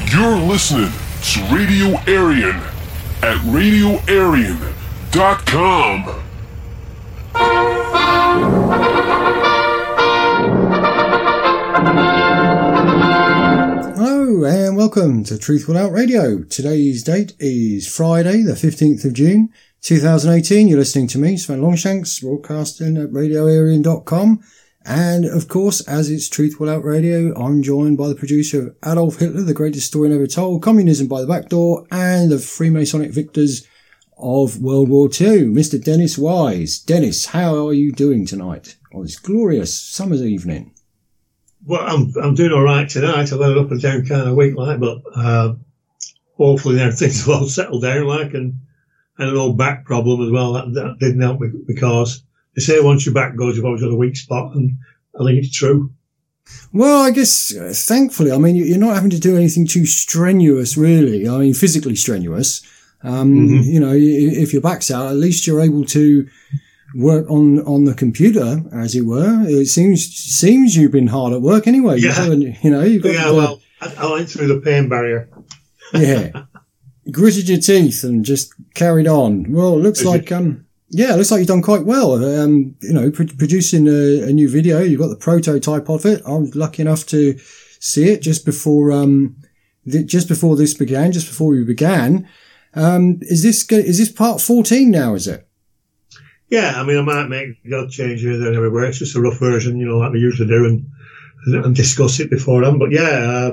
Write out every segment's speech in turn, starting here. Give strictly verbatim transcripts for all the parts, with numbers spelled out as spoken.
You're listening to Radio Aryan at radio aryan dot com. Hello and welcome to Truth Without Radio. Today's date is Friday, the fifteenth of June, two thousand eighteen. You're listening to me, Sven Longshanks, broadcasting at radio aryan dot com. And of course, as it's Truth Without Radio, I'm joined by the producer of Adolf Hitler, the greatest story never told, Communism by the Back Door, and the Freemasonic victors of World War Two, Mister Dennis Wise. Dennis, how are you doing tonight on this glorious summer's evening? Well, I'm I'm doing all right tonight. I've had an up and down kind of week, like, but uh, hopefully now things have all settled down, like, and, and an old back problem as well. That, that didn't help me because they say once your back goes, you've always got a weak spot, and I think it's true. Well, I guess, uh, thankfully, I mean, you're not having to do anything too strenuous, really. I mean, physically strenuous. Um, mm-hmm. You know, if your back's out, at least you're able to work on, on the computer, as it were. It seems seems you've been hard at work anyway. Yeah. You, you know, you've got yeah, the, well, I, I went through the pain barrier. Yeah. Gritted your teeth and just carried on. Well, it looks Is like, it? um, yeah, it looks like you've done quite well. Um, you know, pr- producing a, a new video. You've got the prototype of it. I was lucky enough to see it just before, um, th- just before this began, just before we began. Um, is this, is this part fourteen now, is it? Yeah, I mean, I might make the odd change here and everywhere. It's just a rough version, you know, like we usually do, and, and discuss it beforehand. But yeah, uh,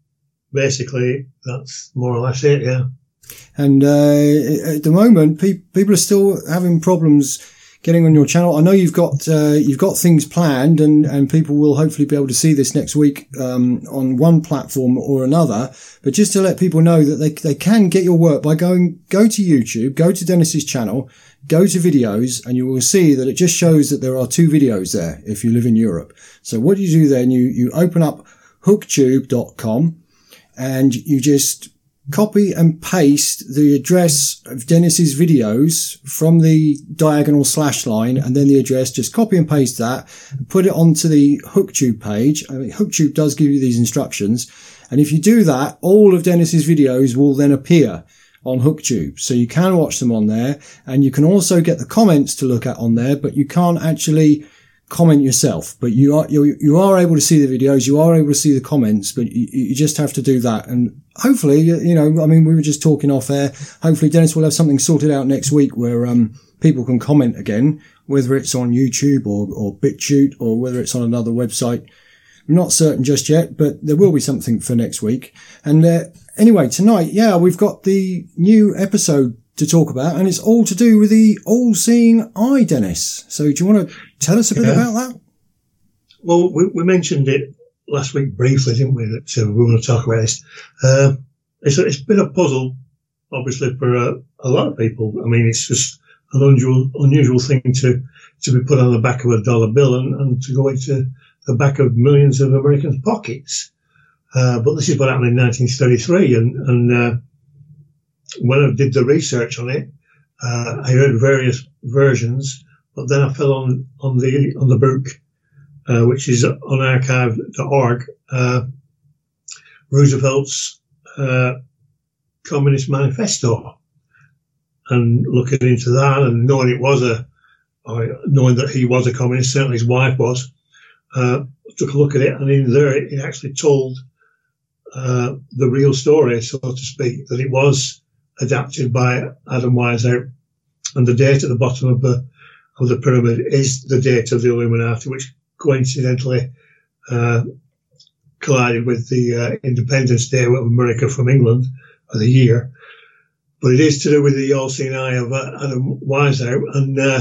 basically, that's more or less it, yeah. And uh, at the moment, pe- people are still having problems getting on your channel. I know you've got uh, you've got things planned, and, and people will hopefully be able to see this next week um, on one platform or another. But just to let people know that they they can get your work by going go to YouTube, go to Dennis's channel, go to videos, and you will see that it just shows that there are two videos there if you live in Europe. So what you do then, you you open up hooktube dot com and you just copy and paste the address of Dennis's videos from the diagonal slash line, and then the address, just copy and paste that, and put it onto the HookTube page. I mean, HookTube does give you these instructions. And if you do that, all of Dennis's videos will then appear on HookTube. So you can watch them on there, and you can also get the comments to look at on there, but you can't actually comment yourself. But you are, you, you are able to see the videos, you are able to see the comments, but you, you just have to do that. And hopefully, you know, I mean, we were just talking off air. Hopefully Dennis will have something sorted out next week where, um, people can comment again, whether it's on YouTube or, or BitChute or whether it's on another website. I'm not certain just yet, but there will be something for next week. And, uh, anyway, tonight, yeah, we've got the new episode to talk about, and it's all to do with the all-seeing eye, Dennis. So do you want to tell us a bit yeah. about that? Well, we, we mentioned it last week briefly, didn't we? That uh, we were going to talk about this. Uh, it's, it's been a puzzle, obviously, for uh, a lot of people. I mean, it's just an unusual, unusual thing to, to be put on the back of a dollar bill and, and to go into the back of millions of Americans' pockets. Uh, but this is what happened in nineteen thirty-three, and, and uh, when I did the research on it, uh, I heard various versions, but then I fell on, on the, on the book, uh, which is on archive dot org, uh, Roosevelt's, uh, Communist Manifesto. And looking into that and knowing it was a, or knowing that he was a communist, certainly his wife was, uh, took a look at it, and in there it actually told, uh, the real story, so to speak, that it was adapted by Adam Weishaupt, and the date at the bottom of the of the pyramid is the date of the Illuminati, which coincidentally uh, collided with the uh, Independence Day of America from England of the year. But it is to do with the all-seeing eye of uh, Adam Weishaupt, and uh,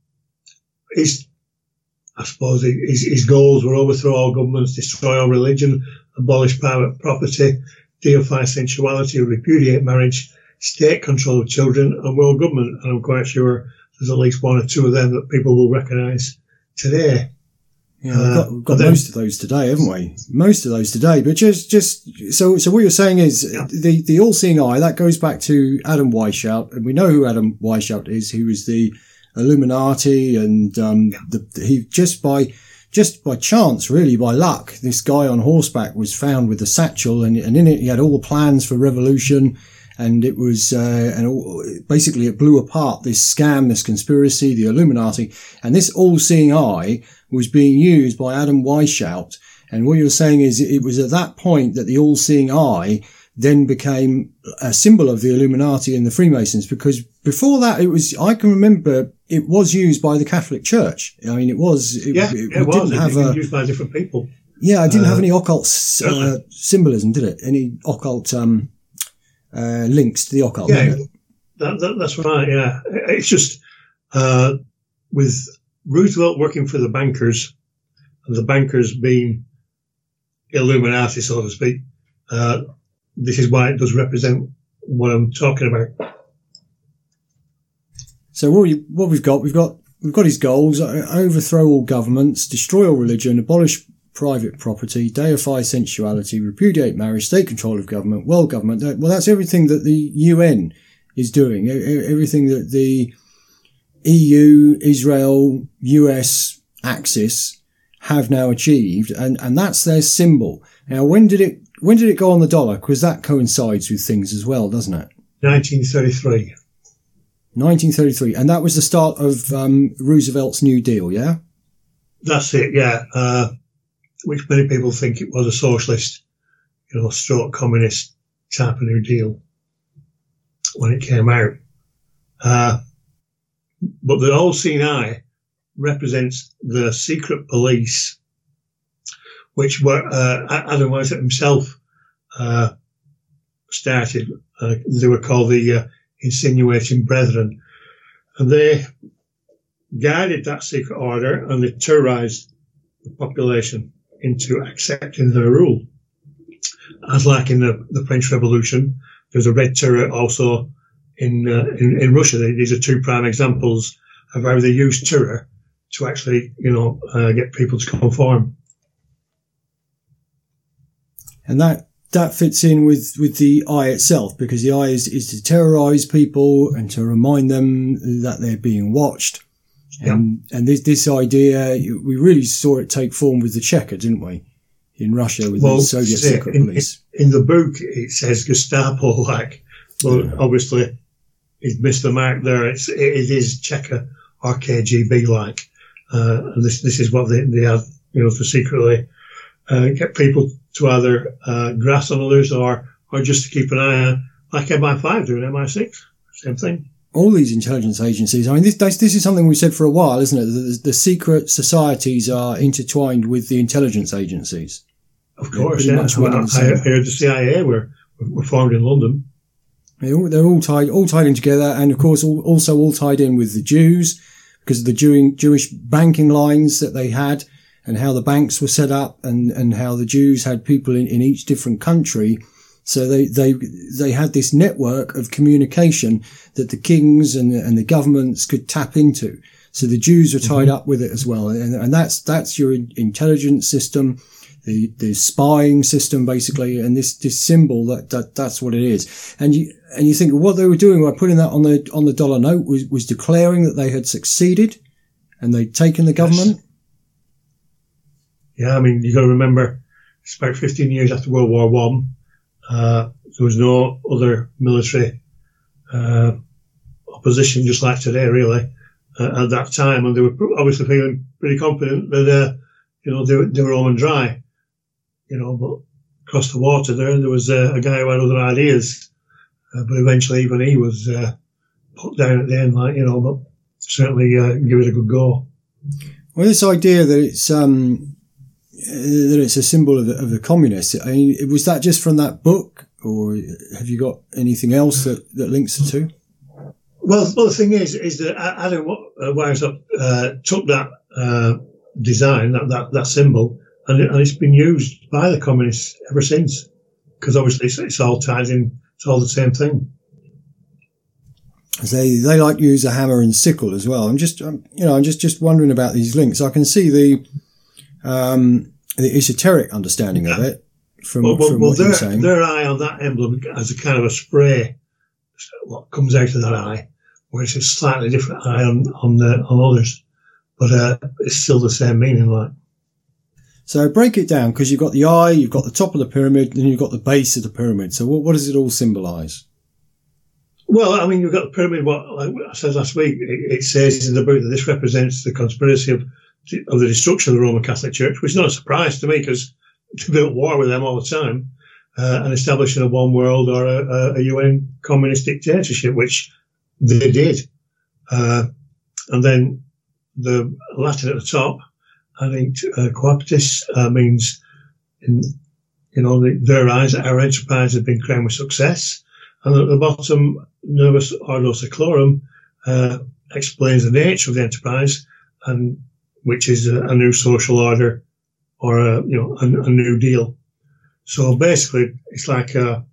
his, I suppose his, his goals were overthrow all governments, destroy all religion, abolish private property, deify sensuality, repudiate marriage, state control of children, and world government. And I'm quite sure there's at least one or two of them that people will recognise today. Yeah, we've got, we've got uh, most of those today, haven't we? Most of those today. But just, just, so, so what you're saying is yeah. the, the all-seeing eye, that goes back to Adam Weishaupt, and we know who Adam Weishaupt is. He was the Illuminati, and, um, yeah. the, he, just by just by chance, really by luck, this guy on horseback was found with a satchel, and, and in it he had all the plans for revolution. And it was, uh, and all, basically it blew apart this scam, this conspiracy, the Illuminati. And this all-seeing eye was being used by Adam Weishaupt. And what you're saying is it was at that point that the all-seeing eye then became a symbol of the Illuminati and the Freemasons, because before that it was, I can remember it was used by the Catholic Church. I mean, it was, it, yeah, it, it, it was. didn't It have was a, used by different people. Yeah, it didn't uh, have any occult uh, symbolism, did it? Any occult um, uh, links to the occult? Yeah, that, that, that's right. Yeah, it's just uh, with Roosevelt working for the bankers, and the bankers being Illuminati, so to speak. Uh, this is why it does represent what I'm talking about. So what we what we've got, we've got we've got his goals: overthrow all governments, destroy all religion, abolish private property, deify sensuality, repudiate marriage, state control of government, world government. Well, that's everything that the U N is doing. Everything that the E U, Israel, U S axis have now achieved, and and that's their symbol. Now, when did it when did it go on the dollar? Because that coincides with things as well, doesn't it? nineteen thirty-three. nineteen thirty-three, and that was the start of um, Roosevelt's New Deal, yeah? That's it, yeah. Uh, which many people think it was a socialist, you know, stroke communist type of New Deal when it came out. Uh, but the all-seeing eye represents the secret police, which were uh, Adam Weishaupt himself uh, started. Uh, they were called the uh, Insinuating Brethren, and they guided that secret order, and they terrorized the population into accepting their rule. As like in the, the French Revolution, there's a Red Terror also in, uh, in in Russia. These are two prime examples of how they use terror to actually, you know, uh, get people to conform. And that that fits in with, with the eye itself, because the eye is, is to terrorize people and to remind them that they're being watched. And, yeah. and this, this idea, we really saw it take form with the Cheka, didn't we? In Russia with well, the Soviet secret in, police. In, in the book, it says Gestapo-like. Well, yeah. Obviously, he's missed the mark there. It's, it, it is Cheka or K G B-like. Uh, and this, this is what they, they have, you know, to secretly uh, get people to either uh, grass on others or, or just to keep an eye on, like M I five doing M I six. Same thing. All these intelligence agencies, I mean, this, this is something we've said for a while, isn't it? The, the secret societies are intertwined with the intelligence agencies. Of course, yeah. Much well, I, I heard the C I A were, were formed in London. They're all, they're all tied, all tied in together, and of course, all, also all tied in with the Jews, because of the Jew, Jewish banking lines that they had, and how the banks were set up, and, and how the Jews had people in, in each different country. So they, they, they had this network of communication that the kings and, and the governments could tap into. So the Jews were tied mm-hmm. up with it as well. And, and that's, that's your intelligence system, the, the spying system, basically. And this, this symbol, that, that, that's what it is. And you, and you think what they were doing by putting that on the, on the dollar note was, was declaring that they had succeeded and they'd taken the government. Yeah. I mean, you got to remember it's about fifteen years after World War One. Uh, there was no other military uh, opposition, just like today, really, uh, at that time, and they were obviously feeling pretty confident that, uh, you know, they, they were home and dry, you know. But across the water there, there was uh, a guy who had other ideas, uh, but eventually even he was uh, put down at the end, like, you know. But certainly uh, give it a good go. Well, this idea that it's um. that it's a symbol of the, of the communists. I mean, was that just from that book, or have you got anything else that, that links the two? Well, well, the thing is, is that Adam Weishaupt uh, took that uh, design, that, that, that symbol, and, it, and it's been used by the communists ever since. Because obviously it's, it's all tied in, it's all the same thing. They they like to use a hammer and sickle as well. I'm just, um, you know, I'm just, just wondering about these links. I can see the um, the esoteric understanding of it from, well, well, from well, what their, you're saying. Their eye on that emblem has a kind of a spray, what comes out of that eye, where it's a slightly different eye on on, the, on others, but uh, it's still the same meaning, like. So break it down, because you've got the eye, you've got the top of the pyramid, and you've got the base of the pyramid. So what, what does it all symbolise? Well, I mean, you've got the pyramid. What like I said last week, it, it says in the book that this represents the conspiracy of of the destruction of the Roman Catholic Church, which is not a surprise to me, because they built war with them all the time, uh, and establishing a one world or a, a U N communist dictatorship, which they did. Uh, and then the Latin at the top, I think, uh, Quapatis uh, means, in you know, the, their eyes, that our enterprise has been crowned with success. And at the bottom, Novus Ordo Seclorum uh, explains the nature of the enterprise, and which is a, a new social order, or a you know a, a new deal. So basically, it's like a,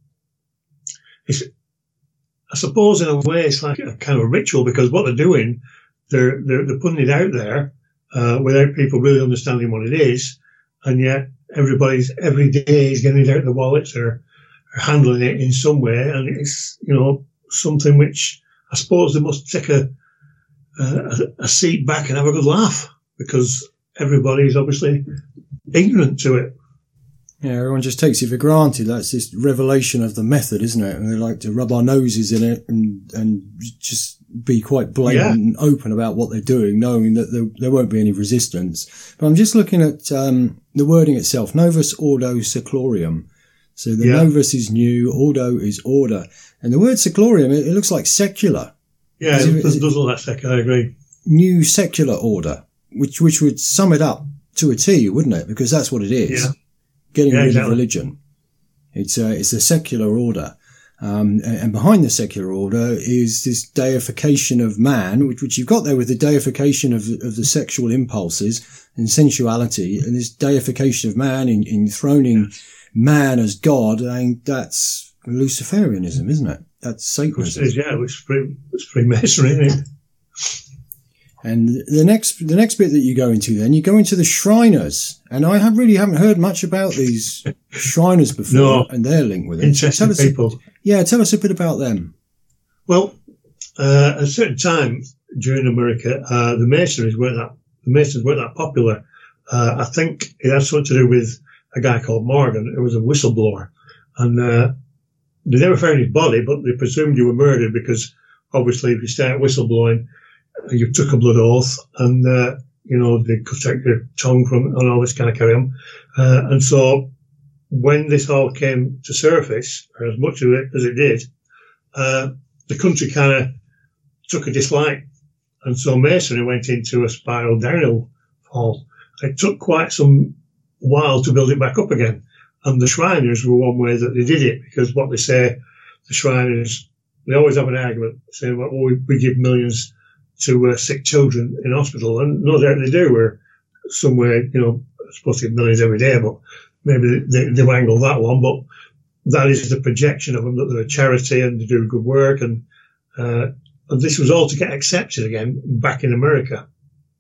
it's I suppose in a way it's like a kind of a ritual, because what they're doing, they're they're, they're putting it out there uh, without people really understanding what it is, and yet everybody's every day is getting it out of the wallets or, or handling it in some way, and it's you know something which I suppose they must take a a, a seat back and have a good laugh, because everybody's obviously ignorant to it. Yeah, everyone just takes it for granted. That's this revelation of the method, isn't it? And they like to rub our noses in it and and just be quite blatant yeah. and open about what they're doing, knowing that there, there won't be any resistance. But I'm just looking at um, the wording itself, Novus Ordo Seclorum. So the yeah. Novus is new, Ordo is order. And the word Seclorum, it, it looks like secular. Yeah, it, it does, does look like secular, I agree. New secular order, which which would sum it up to a T, wouldn't it? Because that's what it is. Yeah. Getting yeah, rid exactly. of religion. It's a, it's a secular order. Um, and, and behind the secular order is this deification of man, which, which you've got there with the deification of, of the sexual impulses and sensuality, and this deification of man, in, enthroning yes. man as God. I mean, that's Luciferianism, isn't it? That's Satanism. It is, yeah, it's pretty, it's pretty Masonry, isn't it? And the next, the next bit that you go into, then you go into the Shriners, and I have really haven't heard much about these Shriners before, no. and their link with it. Interesting so people. A, yeah, tell us a bit about them. Well, uh, at a certain time during America, uh, the Masons weren't that the Masons weren't that popular. Uh, I think it had something to do with a guy called Morgan, who was a whistleblower, and uh, they never found his body, but they presumed he was murdered, because obviously if you start whistleblowing, you took a blood oath, and, uh, you know, they cut out your tongue from, and all this kind of carry on. Uh, and so when this all came to surface, or as much of it as it did, uh, the country kind of took a dislike. And so Masonry went into a spiral downhill fall. It took quite some while to build it back up again. And the Shriners were one way that they did it, because what they say, the Shriners, they always have an argument saying, well, we, we give millions to uh, sick children in hospital, and no doubt they do. We're somewhere, you know, supposed to get millions every day, but maybe they, they wangle that one. But that is the projection of them, that they're a charity and they do good work, and uh, and this was all to get accepted again back in America.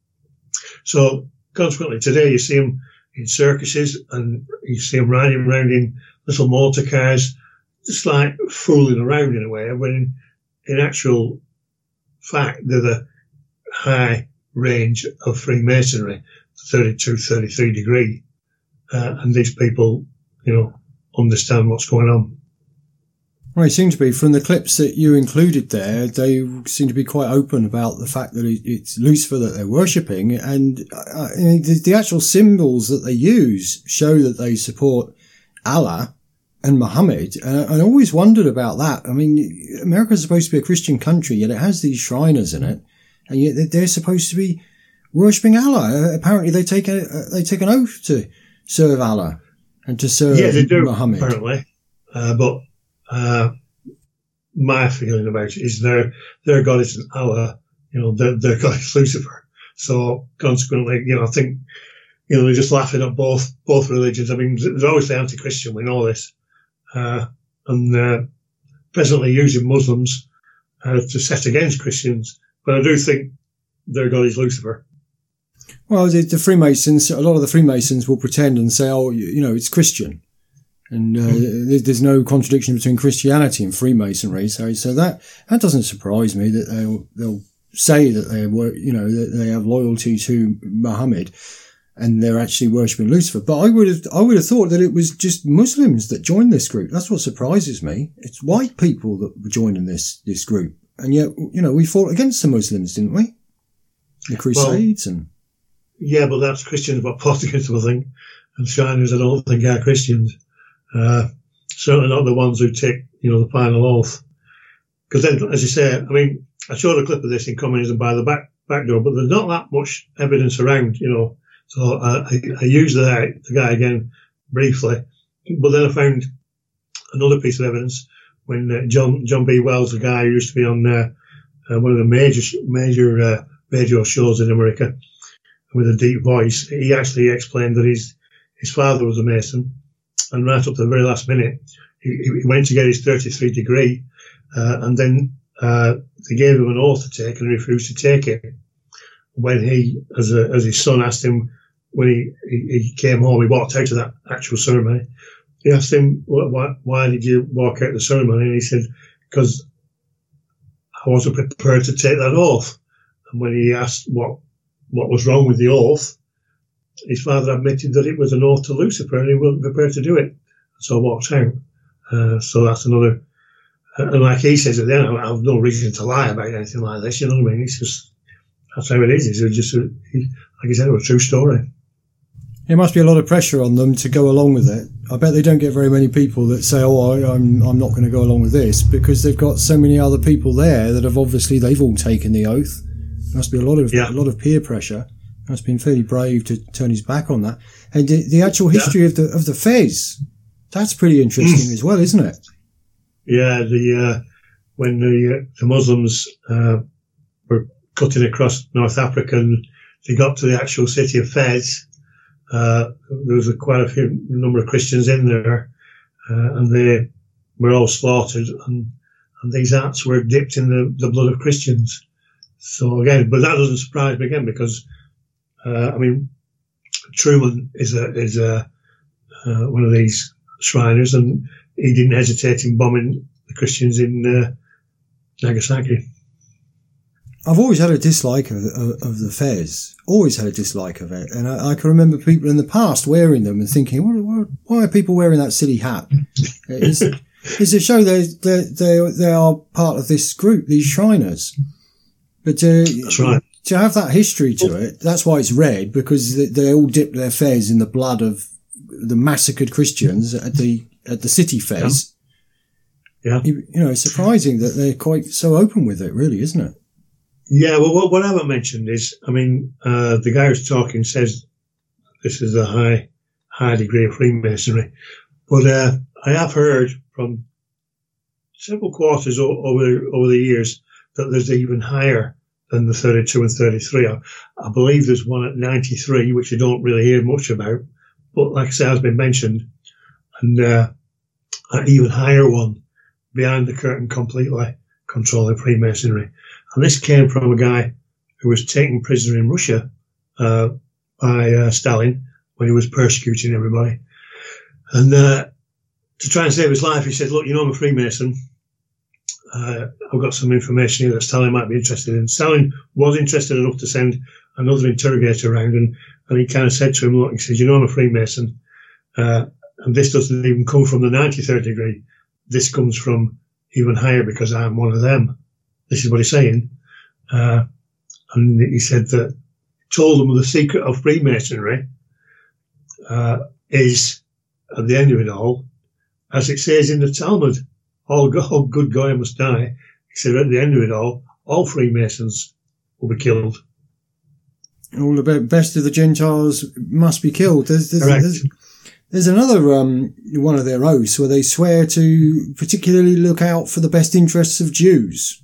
So consequently, today you see them in circuses, and you see them riding around in little motor cars, just like fooling around in a way, when in, in actual fact they're the high range of Freemasonry, thirty-two, thirty-three degree, uh, and these people, you know, understand what's going on. Well, it seems to be, from the clips that you included there, they seem to be quite open about the fact that it's Lucifer that they're worshipping, and uh, the, the actual symbols that they use show that they support Allah and Muhammad. And I always wondered about that. I mean, America's supposed to be a Christian country, yet it has these Shriners in it, and yet they're supposed to be worshipping Allah. Apparently, they take a they take an oath to serve Allah and to serve yeah, they do, Muhammad. Apparently, uh, but uh, my feeling about it is their their God isn't Allah. You know, their their God is Lucifer. So consequently, you know, I think you know they're just laughing at both both religions. I mean, there's always the anti-Christian. We know this. Uh, and uh, presently using Muslims uh, to set against Christians. But I do think their God is Lucifer. Well, the, the Freemasons, a lot of the Freemasons will pretend and say, oh, you, you know, it's Christian. And uh, mm. there's no contradiction between Christianity and Freemasonry. So so that that doesn't surprise me that they'll, they'll say that they were, you know, that they have loyalty to Muhammad. and they're actually worshipping Lucifer. But I would have, I would have thought that it was just Muslims that joined this group. That's what surprises me. It's white people that were joining this, this group. And yet, you know, we fought against the Muslims, didn't we? The Crusades well, and... Yeah, but that's Christians what fought against them, I think. And Shriners, I don't think are Christians. Uh, certainly not the ones who take, you know, the final oath. Because then, as you say, I mean, I showed a clip of this in Communism by the back, back door, but there's not that much evidence around, you know. So I, I, I used the, the guy again briefly, but then I found another piece of evidence when uh, John John B. Wells, the guy who used to be on uh, uh, one of the major major uh, radio shows in America with a deep voice, he actually explained that his his father was a Mason, and right up to the very last minute, he, he went to get his thirty-three degree, uh, and then uh, they gave him an oath to take, and he refused to take it. When he, as a, as his son asked him, when he, he, he came home, he walked out of that actual ceremony. He asked him, why, why did you walk out of the ceremony? And he said, because I wasn't prepared to take that oath. And when he asked what, what was wrong with the oath, his father admitted that it was an oath to Lucifer and he wasn't prepared to do it. So walked out. Uh, so that's another, uh, and like he says at the end, I have no reason to lie about anything like this, you know what I mean? It's just, that's how it is. It's just, a, like I said, a true story. There must be a lot of pressure on them to go along with it. I bet they don't get very many people that say, oh, I, I'm I'm not going to go along with this, because they've got so many other people there that have obviously, they've all taken the oath. There must be a lot of yeah. a lot of peer pressure. Must have been fairly brave to turn his back on that. And the, the actual history yeah. of the of the Fez, that's pretty interesting mm. as well, isn't it? Yeah, the uh, when the, uh, the Muslims uh, were cutting across North Africa and they got to the actual city of Fez, Uh, there was a, quite a few number of Christians in there, uh, and they were all slaughtered, and, and these arts were dipped in the, the blood of Christians. So again, but that doesn't surprise me again, because uh, I mean, Truman is a is a uh, one of these Shriners, and he didn't hesitate in bombing the Christians in uh, Nagasaki. I've always had a dislike of, of, of the Fez. Always had a dislike of it. And I, I can remember people in the past wearing them and thinking, what, what, why are people wearing that silly hat? It's, it's to show they, they, they, they are part of this group, these Shriners. But uh, that's right. To have that history to it, that's why it's red, because they, they all dipped their Fez in the blood of the massacred Christians at the at the city Fez. Yeah. yeah. You, you know, it's surprising that they're quite so open with it, really, isn't it? Yeah, well, what, what I haven't mentioned is, I mean, uh, the guy who's talking says this is a high, high degree of Freemasonry. But, uh, I have heard from several quarters o- over, over the years that there's even higher than the thirty-two and thirty-three. I, I believe there's one at ninety-three, which you don't really hear much about. But like I say, has been mentioned. And, uh, an even higher one behind the curtain completely controlling Freemasonry. And this came from a guy who was taken prisoner in Russia uh, by uh, Stalin when he was persecuting everybody. And uh, to try and save his life, he said, look, you know I'm a Freemason. Uh, I've got some information here that Stalin might be interested in. Stalin was interested enough to send another interrogator around, and, and he kind of said to him, look, he says, you know I'm a Freemason, uh, and this doesn't even come from the ninety-third degree. This comes from even higher because I'm one of them. This is what he's saying. Uh, and he said that, told them the secret of Freemasonry uh, is, at the end of it all, as it says in the Talmud, all, go- all good guy must die. He said at the end of it all, all Freemasons will be killed. All the best of the Gentiles must be killed. There's, there's, Correct. There's, there's another um, one of their oaths where they swear to particularly look out for the best interests of Jews.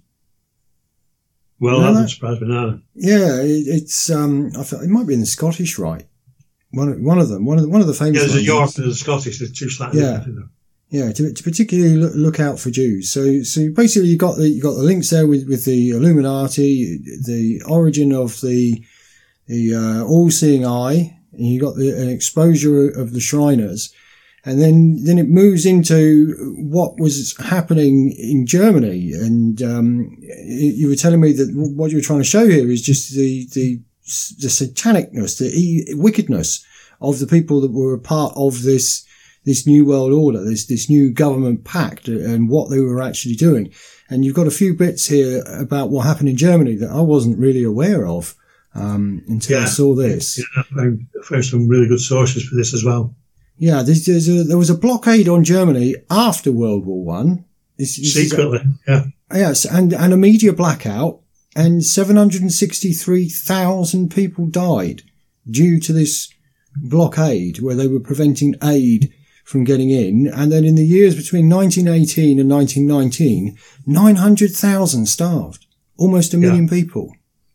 Well, you know that that? doesn't surprise me now. Yeah, it, it's um, I feel, it might be in the Scottish Rite. One of, one of them, one of the, one of the famous. Yeah, there's a ones. York, there's a Scottish, there's two slightly Yeah. different. Yeah, to, to particularly look, look out for Jews. So, so basically, you got the you got the links there with, with the Illuminati, the origin of the the uh, all-seeing eye, and you got the, an exposure of the Shriners, and then then it moves into what was happening in Germany. And um, you were telling me that what you're trying to show here is just the the the satanicness, the e- wickedness of the people that were a part of this this new world order, this this new government pact, and what they were actually doing. And you've got a few bits here about what happened in Germany that I wasn't really aware of um, until yeah. I saw this. Yeah, I found, I found some really good sources for this as well. Yeah, there's, there's a, there was a blockade on Germany after World War One. This, this Secretly, is, yeah. Yes, and, and a media blackout, and seven hundred sixty-three thousand people died due to this blockade where they were preventing aid from getting in. And then in the years between nineteen eighteen and nineteen nineteen, nine hundred thousand starved. Almost a million yeah. people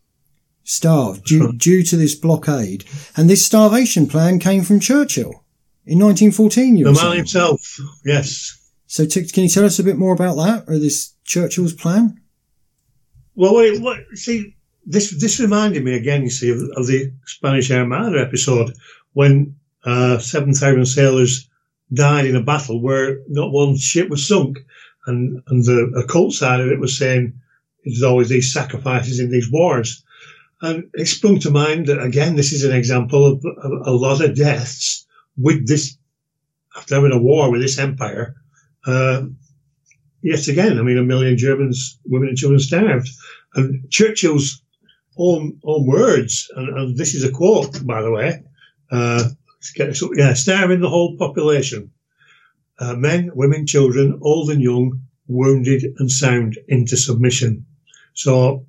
starved due, right. due to this blockade. And this starvation plan came from Churchill in nineteen fourteen. You the man himself, yes. So t- can you tell us a bit more about that, or this Churchill's plan? Well, wait, what, see, this this reminded me again, you see, of, of the Spanish Armada episode when uh, seven thousand sailors died in a battle where not one ship was sunk, and, and the occult side of it was saying there's always these sacrifices in these wars. And it sprung to mind that, again, this is an example of a, a lot of deaths with this, after having a war with this empire. Uh, yet again, I mean, a million Germans, women and children starved. And Churchill's own, own words, and, and this is a quote, by the way, uh, yeah, starving the whole population. Uh, men, women, children, old and young, wounded and sound into submission. So,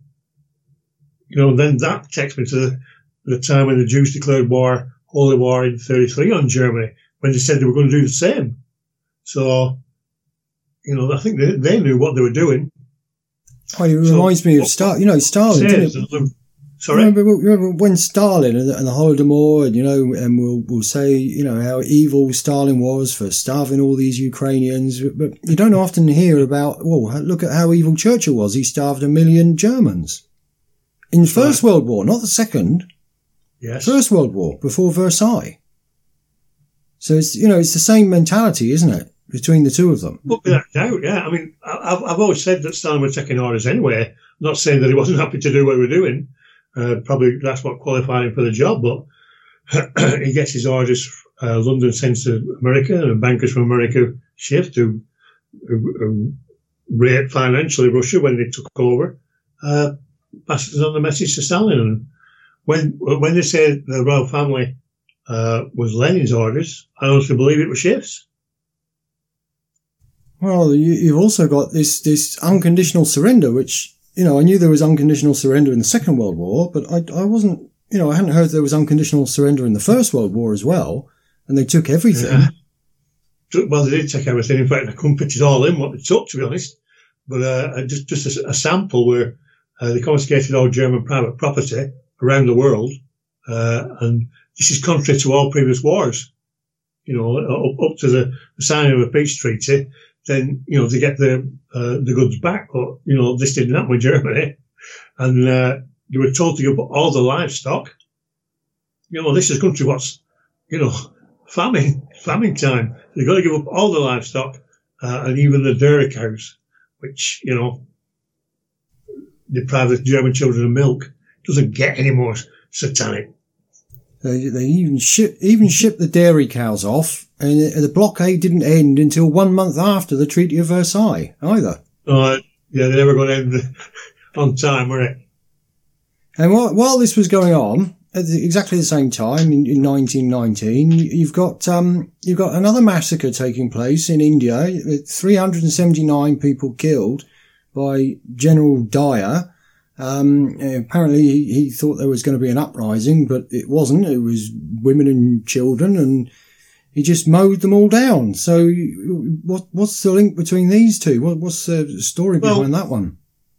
you know, then that takes me to the, the time when the Jews declared war, holy war in thirty-three on Germany, when they said they were going to do the same. So, you know, I think they, they knew what they were doing. Oh, it reminds so, me of Stalin. You know, Stalin, says, didn't it? Sorry? Remember, remember when Stalin and the, and the Holodomor, and, you know, and we'll, we'll say, you know, how evil Stalin was for starving all these Ukrainians. But, but you don't often hear about, well, look at how evil Churchill was. He starved a million Germans. In the First right. World War, not the Second. Yes. First World War, before Versailles. So it's, you know, it's the same mentality, isn't it, between the two of them? Well, without doubt, yeah. I mean, I've, I've always said that Stalin was taking orders anyway. I'm not saying that he wasn't happy to do what we were doing. Uh, probably that's what qualified him for the job, but he gets his orders. Uh, London sends to America, and bankers from America shift to uh, rate financially Russia when they took over. Uh, passes on the message to Stalin. And when when they say the royal family uh, was Lenin's orders, I honestly believe it was Schiff's. Well, you, you've also got this this unconditional surrender, which, you know, I knew there was unconditional surrender in the Second World War, but I, I wasn't, you know, I hadn't heard there was unconditional surrender in the First World War as well, and they took everything. Yeah. Well, they did take everything. In fact, I couldn't put it all in what they took, to be honest. But uh, just just a, a sample where uh, they confiscated all German private property around the world, uh, and this is contrary to all previous wars. You know, up, up to the, the signing of a peace treaty, then, you know, to get the uh, the goods back. But, you know, this didn't happen with Germany. And uh, they were told to give up all the livestock. You know, this is a country what's, you know, famine, famine time. They've got to give up all the livestock uh, and even the dairy cows, which, you know, deprive the German children of milk. It doesn't get any more satanic. They, they even ship, even shipped the dairy cows off, and the blockade didn't end until one month after the Treaty of Versailles, either. Uh, yeah, they're never going to end on time, were it? And while, while this was going on, at the, exactly the same time, in, in nineteen nineteen, you've got um, you've got another massacre taking place in India, with three hundred seventy-nine people killed by General Dyer. Um, apparently he, he thought there was going to be an uprising, but it wasn't. It was women and children, and he just mowed them all down. So what, what's the link between these two? What, what's the story well, behind that one?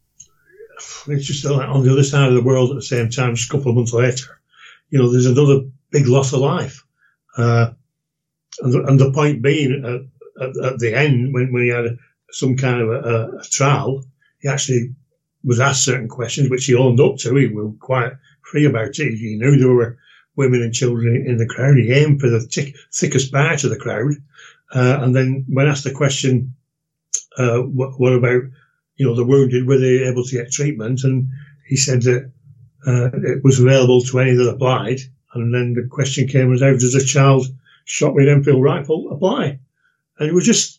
It's just like on the other side of the world at the same time, just a couple of months later, you know, there's another big loss of life. Uh, and, the, and the point being at, at, at the end, when, when he had some kind of a, a trial, he actually was asked certain questions, which he owned up to. He was quite free about it. He knew there were women and children in the crowd. He aimed for the thick, thickest part of the crowd. Uh, and then when asked the question, uh, what, what about, you know, the wounded, were they able to get treatment? And he said that uh, it was available to any that applied. And then the question came was, how does a child shot with an Enfield rifle apply? And it was just,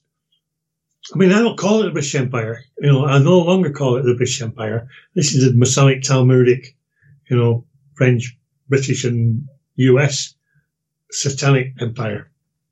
I mean, I don't call it the British Empire. You know, I no longer call it the British Empire. This is the Masonic, Talmudic, you know, French, British and U S satanic empire.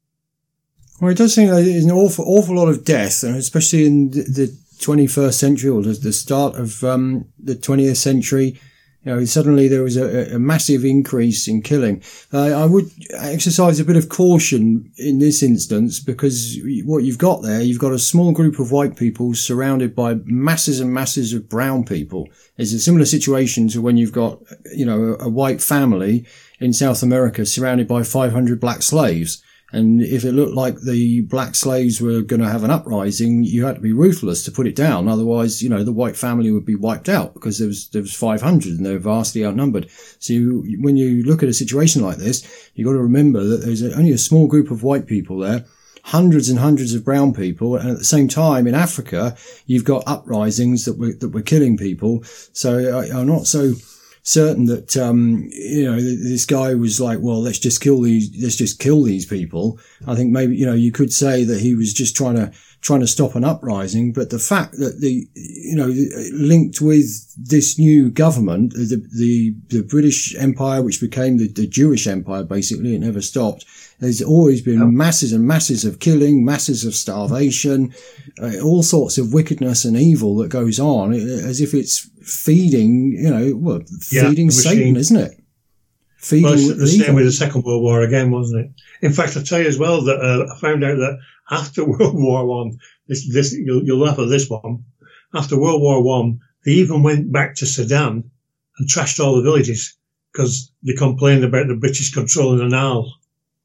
Well, it does seem like there's an awful, awful lot of death, and especially in the twenty-first century or the start of um, the twentieth century. You know, suddenly there was a, a massive increase in killing. Uh, I would exercise a bit of caution in this instance, because what you've got there, you've got a small group of white people surrounded by masses and masses of brown people. It's a similar situation to when you've got, you know, a, a white family in South America surrounded by five hundred black slaves. And if it looked like the black slaves were going to have an uprising, you had to be ruthless to put it down. Otherwise, you know, the white family would be wiped out, because there was, there was five hundred and they were vastly outnumbered. So you, when you look at a situation like this, you've got to remember that there's only a small group of white people there, hundreds and hundreds of brown people. And at the same time, in Africa, you've got uprisings that were, that were killing people. So I, I'm not so certain that, um, you know, this guy was like, well, let's just kill these, let's just kill these people. I think maybe, you know, you could say that he was just trying to, trying to stop an uprising. But the fact that the, you know, linked with this new government, the, the, the British Empire, which became the, the Jewish Empire, basically, it never stopped. There's always been oh. masses and masses of killing, masses of starvation, uh, all sorts of wickedness and evil that goes on, as if it's feeding, you know, well, feeding yeah, Satan, isn't it? Feeding well, it's the evil. same with the Second World War again, wasn't it? In fact, I'll tell you as well that uh, I found out that after World War One, this, this you'll, you'll laugh at this one. After World War One, they even went back to Sudan and trashed all the villages because they complained about the British controlling the Nile.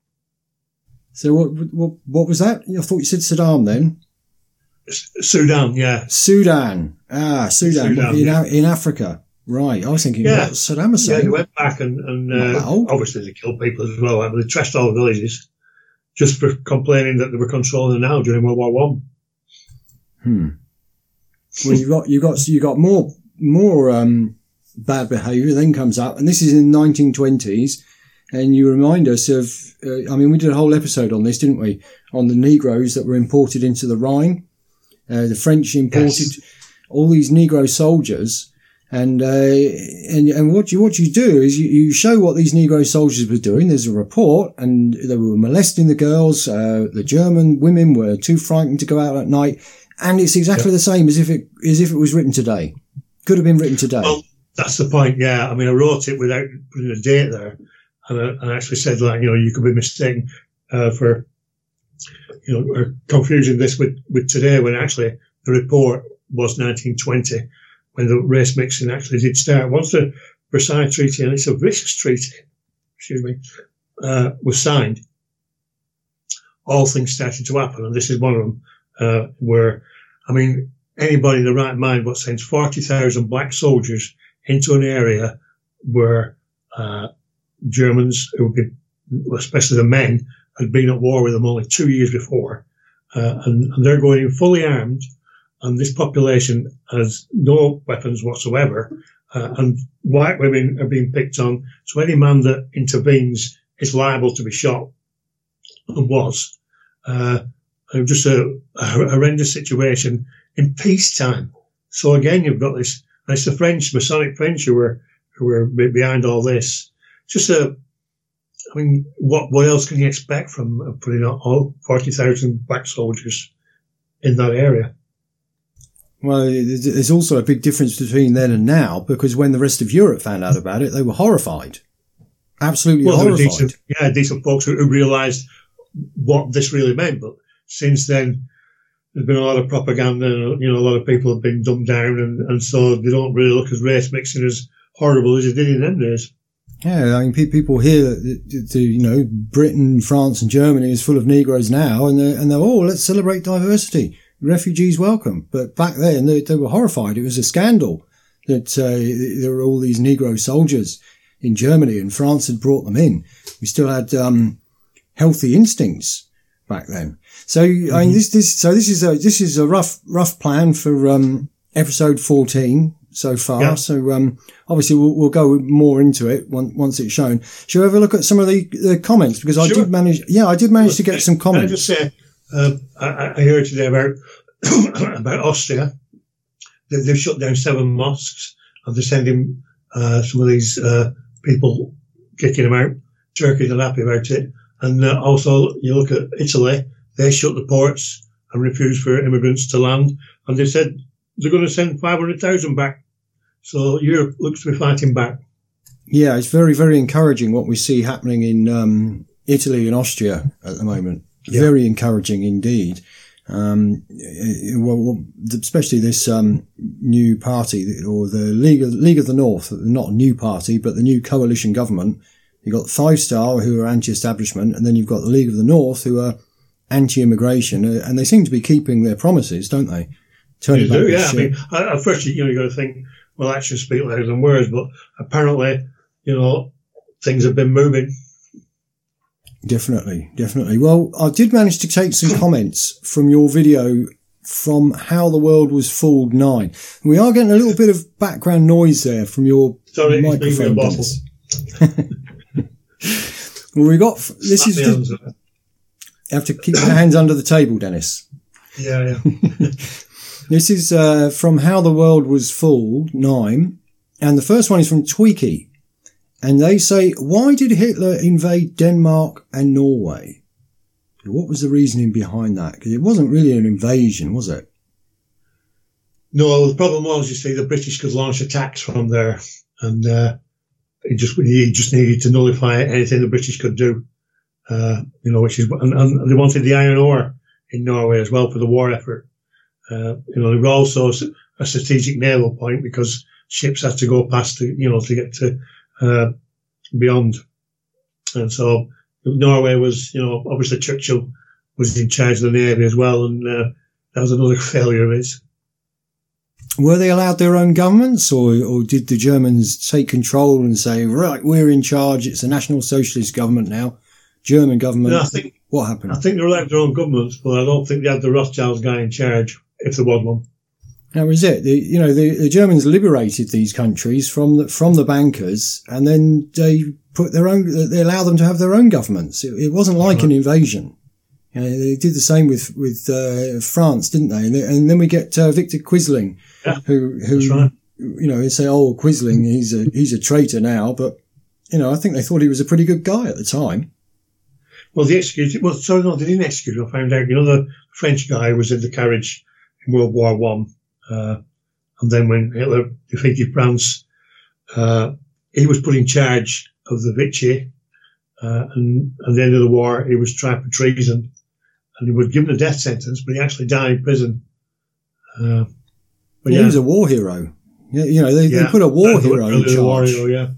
So what, what, what was that? I thought you said Saddam then. Sudan, yeah. Sudan. Ah, Sudan. Sudan in, yeah. in Africa. Right. I was thinking, yeah. what Saddam was saying. Yeah, they went back and, and uh, obviously they killed people as well. I mean, they trashed all the villages just for complaining that they were controlling the Nile during World War One. Hmm. Well, you got, you got, you got more, more, um, bad behaviour then comes up, and this is in the nineteen twenties. And you remind us of, uh, I mean, we did a whole episode on this, didn't we? On the Negroes that were imported into the Rhine. Uh, the French imported yes. all these Negro soldiers. And, uh, and, and what you, what you do is you, you show what these Negro soldiers were doing. There's a report, and they were molesting the girls. Uh, the German women were too frightened to go out at night. And it's exactly yep. the same as if it, as if it was written today. Could have been written today. Well, that's the point. Yeah. I mean, I wrote it without putting a date there. And I, I actually said, like, you know, you could be mistaken, uh, for, you know, or confusing this with, with today, when actually the report was nineteen twenty, when the race mixing actually did start. Once the Versailles Treaty, and it's a vicious treaty, excuse me, uh, was signed, all things started to happen. And this is one of them, uh, where, I mean, anybody in the right mind what sends forty thousand black soldiers into an area where, uh, Germans, who had been, especially the men, had been at war with them only two years before, uh, and, and they're going in fully armed, and this population has no weapons whatsoever, uh, and white women are being picked on, so any man that intervenes is liable to be shot, and was. Uh, just a, a horrendous situation in peacetime. So again, you've got this, and it's the French, Masonic French, who were, who were behind all this. Just a, I mean, what what else can you expect from putting all forty thousand black soldiers in that area? Well, there's also a big difference between then and now, because when the rest of Europe found out about it, they were horrified. Absolutely well, horrified. Decent, yeah, decent folks who, who realised what this really meant. But since then, there's been a lot of propaganda, and, you know, a lot of people have been dumbed down, and, and so they don't really look as race mixing as horrible as it did in them days. Yeah, I mean, people hear that, you know, Britain, France and Germany is full of Negroes now, and they're, and they're, oh, let's celebrate diversity. Refugees welcome. But back then, they, they were horrified. It was a scandal that uh, there were all these Negro soldiers in Germany, and France had brought them in. We still had um healthy instincts back then. So, mm-hmm. I mean, this, this, so this is a, this is a rough, rough plan for um episode fourteen. so far. Yeah. So um, obviously we'll, we'll go more into it once, once it's shown. Shall we have a look at some of the, the comments? Because I Sure. did manage, yeah, I did manage to get some Can I comments. just say, uh, I, I heard today about about Austria. They, they've shut down seven mosques and they're sending uh, some of these uh, people, kicking them out. Turkey's not happy about it. And uh, also, you look at Italy, they shut the ports and refused for immigrants to land. And they said they're going to send five hundred thousand back. So Europe looks to be fighting back. Yeah, it's very, very encouraging what we see happening in um, Italy and Austria at the moment. Yeah. Very encouraging indeed. Um, well, especially this um, new party, or the League of, League of the North, not a new party, but the new coalition government. You've got Five Star, who are anti-establishment, and then you've got the League of the North, who are anti-immigration, and they seem to be keeping their promises, don't they? Turning They do, back yeah. the ship. I mean, at first, you know, you got to think, well, actions speak louder than words, but apparently, you know, things have been moving. Definitely, definitely. Well, I did manage to take some comments from your video from How the World Was Fooled nine. We are getting a little bit of background noise there from your Sorry, microphone, bottle. Dennis. Well, we got, this Slap is, the just, hands up. you have to keep your hands under the table, Dennis. Yeah, yeah. This is uh, from How the World Was Fooled nine. And the first one is from Tweaky. And they say, why did Hitler invade Denmark and Norway? What was the reasoning behind that? Because it wasn't really an invasion, was it? No, the problem was, you see, the British could launch attacks from there, and uh, it just he just needed to nullify anything the British could do. Uh, you know, which is, and, and they wanted the iron ore in Norway as well for the war effort. Uh, you know, they were also a strategic naval point because ships had to go past, the, you know, to get to uh, beyond. And so Norway was, you know, obviously Churchill was in charge of the navy as well, and uh, that was another failure of his. Were they allowed their own governments, or, or did the Germans take control and say, right, we're in charge, it's a National Socialist government now, German government? No, I think, what happened? I think they were allowed their own governments, but I don't think they had the Rothschilds guy in charge, if there was one. That was it. The, you know, the, the Germans liberated these countries from the, from the bankers, and then they put their own, they allowed them to have their own governments. It, it wasn't like an invasion. You know, they did the same with, with, uh, France, didn't they? And, and then we get, uh, Victor Quisling, Yeah, who, who, that's right. you know, they say, oh, Quisling, he's a, he's a traitor now, but, you know, I think they thought he was a pretty good guy at the time. Well, they executed, well, sorry, no, they didn't execute him. I found out, you know, the French guy who was in the carriage in World War One. Uh, and then when Hitler defeated France, uh, he was put in charge of the Vichy. Uh, and at the end of the war, he was tried for treason. And he was given a death sentence, but he actually died in prison. Uh, but Yeah, yeah, he was a war hero. Yeah, you know, they, yeah, they put a war that's what hero in really charge. a war hero, yeah.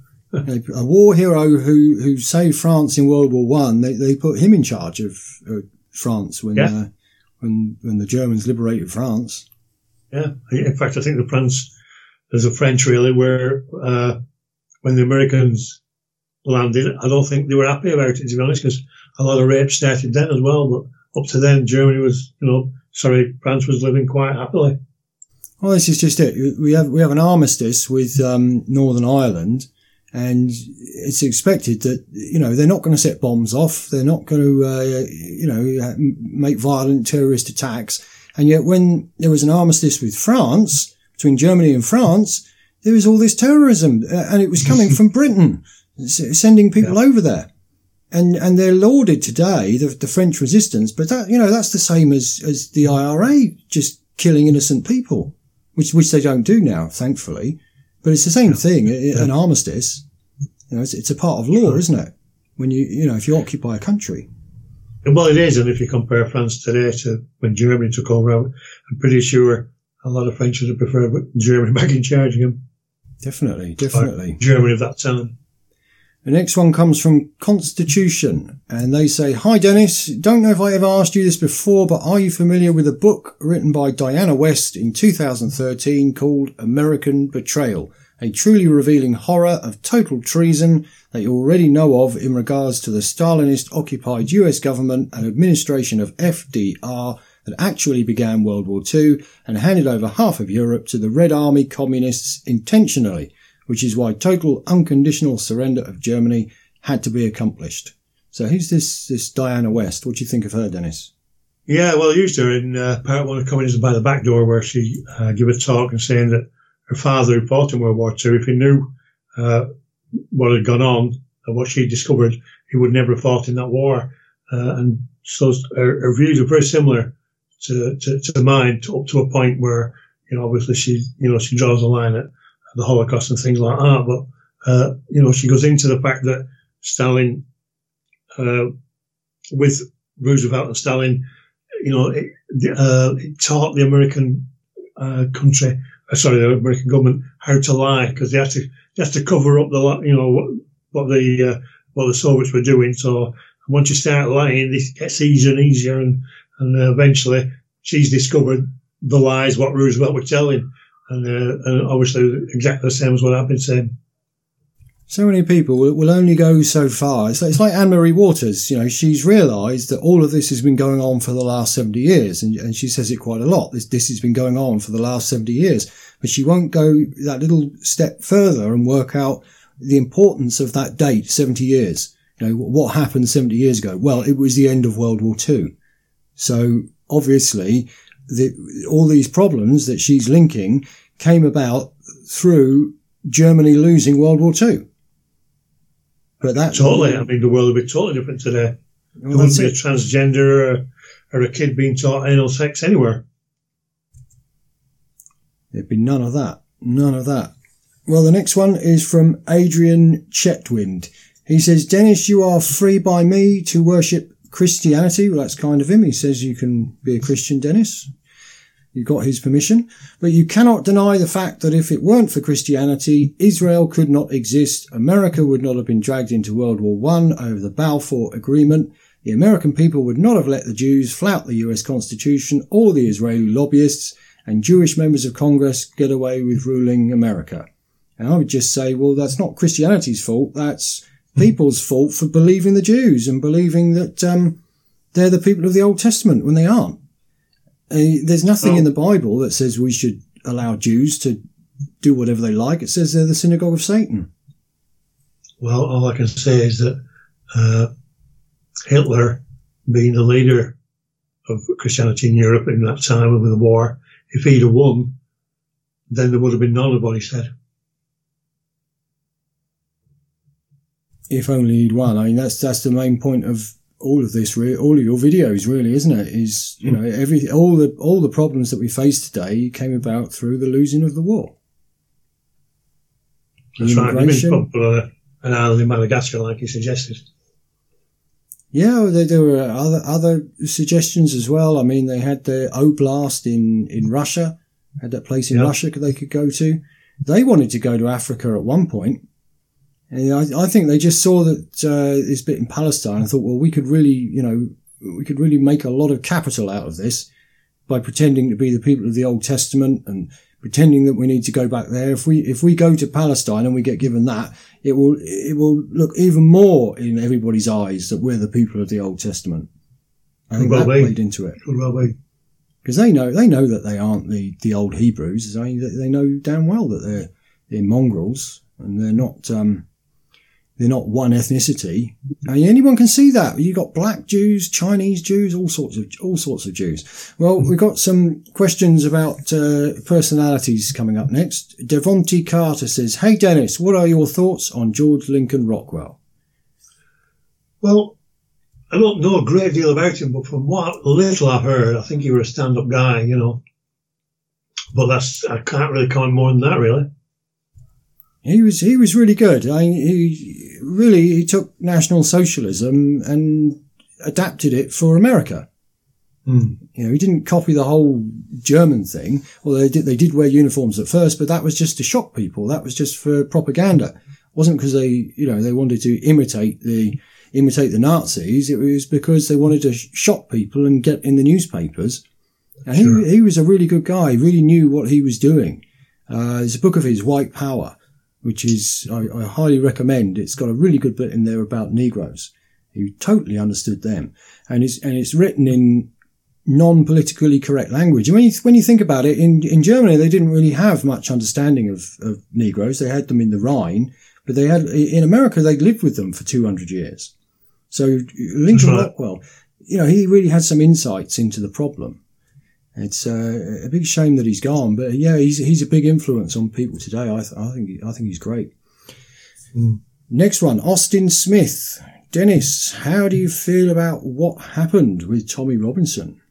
A war hero who, who saved France in World War One. They, they put him in charge of uh, France when, Yeah. uh, when, when the Germans liberated France. Yeah. In fact, I think the France, there's a French really where, uh, when the Americans landed, I don't think they were happy about it, to be honest, because a lot of rape started then as well. But up to then, Germany was, you know, sorry, France was living quite happily. Well, this is just it. We have, we have an armistice with, um, Northern Ireland, and it's expected that, you know, they're not going to set bombs off. They're not going to, uh, you know, make violent terrorist attacks. And yet when there was an armistice with France, between Germany and France, there was all this terrorism, uh, and it was coming from Britain, s- sending people Yeah. over there. And, and they're lauded today, the, the French resistance, but that, you know, that's the same as, as the I R A just killing innocent people, which, which they don't do now, thankfully. But it's the same thing, yeah. An armistice. You know, it's, it's a part of law, isn't it? When you, you know, if you occupy a country. Well, it is, and if you compare France today to when Germany took over, I'm pretty sure a lot of French would have preferred Germany back in charge again. Definitely, definitely. Or Germany of that time. The next one comes from Constitution, and they say, "Hi Dennis, don't know if I ever asked you this before, but are you familiar with a book written by Diana West in two thousand thirteen called American Betrayal, a truly revealing horror of total treason that you already know of in regards to the Stalinist-occupied U S government and administration of F D R that actually began World War Two and handed over half of Europe to the Red Army communists intentionally, which is why total unconditional surrender of Germany had to be accomplished. So who's this, this Diana West? What do you think of her, Dennis? Yeah, well, I used her in uh, part one of Communism by the Back Door, where she uh, gave a talk and saying that her father, who fought in World War Two, if he knew uh, what had gone on and what she discovered, he would never have fought in that war. Uh, and so her, her views are very similar to, to, to mine, to, up to a point where, you know, obviously she, you know, she draws a line at the Holocaust and things like that. But, uh, you know, she goes into the fact that Stalin, uh, with Roosevelt and Stalin, you know, it, uh, it taught the American uh, country, uh, sorry, the American government how to lie, because they had to, they had to cover up the, you know, what, what the uh, what the Soviets were doing. So once you start lying, it gets easier and easier, and and uh, eventually she's discovered the lies what Roosevelt was telling, and, uh, and obviously exactly the same as what I've been saying. So many people will, will only go so far. It's like, it's like Anne-Marie Waters. You know, she's realised that all of this has been going on for the last seventy years, and, and she says it quite a lot. This, this has been going on for the last seventy years, but she won't go that little step further and work out the importance of that date, seventy years. You know, what happened seventy years ago? Well, it was the end of World War Two. So obviously, the, all these problems that she's linking came about through Germany losing World War Two. But that totally. I mean, the world would be totally different today. Well, there wouldn't be a transgender or, or a kid being taught anal sex anywhere. There'd be none of that. None of that. Well, the next one is from Adrian Chetwynd. He says, Dennis, you are free by me to worship Christianity. Well, that's kind of him. He says you can be a Christian, Dennis. You got his permission. But you cannot deny the fact that if it weren't for Christianity, Israel could not exist. America would not have been dragged into World War One over the Balfour Agreement. The American people would not have let the Jews flout the U S Constitution or the Israeli lobbyists and Jewish members of Congress get away with ruling America. And I would just say, well, that's not Christianity's fault. That's people's fault for believing the Jews and believing that um, they're the people of the Old Testament when they aren't. Uh, there's nothing oh. in the Bible that says we should allow Jews to do whatever they like. It says they're the synagogue of Satan. Well, all I can say is that uh, Hitler, being the leader of Christianity in Europe in that time of the war, if he'd have won, then there would have been none of what he said. If only he'd won. I mean, that's that's the main point of all of this, really, all of your videos, really, isn't it? Is, you know, every all the all the problems that we face today came about through the losing of the war. That's right. You've been put on an island in Madagascar, like you suggested. Yeah, there, there were other other suggestions as well. I mean, they had the Oblast in in Russia, had that place in yeah. Russia they could go to. They wanted to go to Africa at one point. And I, I think they just saw that uh, this bit in Palestine and thought, well, we could really, you know, we could really make a lot of capital out of this by pretending to be the people of the Old Testament and pretending that we need to go back there. If we if we go to Palestine and we get given that, it will it will look even more in everybody's eyes that we're the people of the Old Testament. I think well that be. played into it. Well be. Because they know they know that they aren't the, the old Hebrews. I mean, they know damn well that they're they're mongrels and they're not. Um, They're not one ethnicity. I mean, anyone can see that. You've got black Jews, Chinese Jews, all sorts of all sorts of Jews. Well, we've got some questions about uh, personalities coming up next. Devonte Carter says, "Hey Dennis, what are your thoughts on George Lincoln Rockwell?" Well, I don't know a great deal about him, but from what little I've heard, I think he was a stand-up guy, you know. But that's I can't really comment more than that, really. He was he was really good. I mean, he really he took National Socialism and adapted it for America. Mm. You know, he didn't copy the whole German thing. Well, they did they did wear uniforms at first, but that was just to shock people. That was just for propaganda. It wasn't because they you know they wanted to imitate the imitate the Nazis. It was because they wanted to shock people and get in the newspapers. And sure. he he was a really good guy. He really knew what he was doing. Uh, there's a book of his, White Power, which is, I, I highly recommend. It's got a really good bit in there about Negroes. He totally understood them. And it's, and it's written in non-politically correct language. And when you, when you think about it, in, in Germany, they didn't really have much understanding of, of Negroes. They had them in the Rhine, but they had, in America, they lived with them for two hundred years. So Lincoln right. Rockwell, you know, he really had some insights into the problem. It's uh, a big shame that he's gone, but yeah, he's he's a big influence on people today. I, th- I think I think he's great. Mm. Next one, Austin Smith. Dennis, how do you feel about what happened with Tommy Robinson?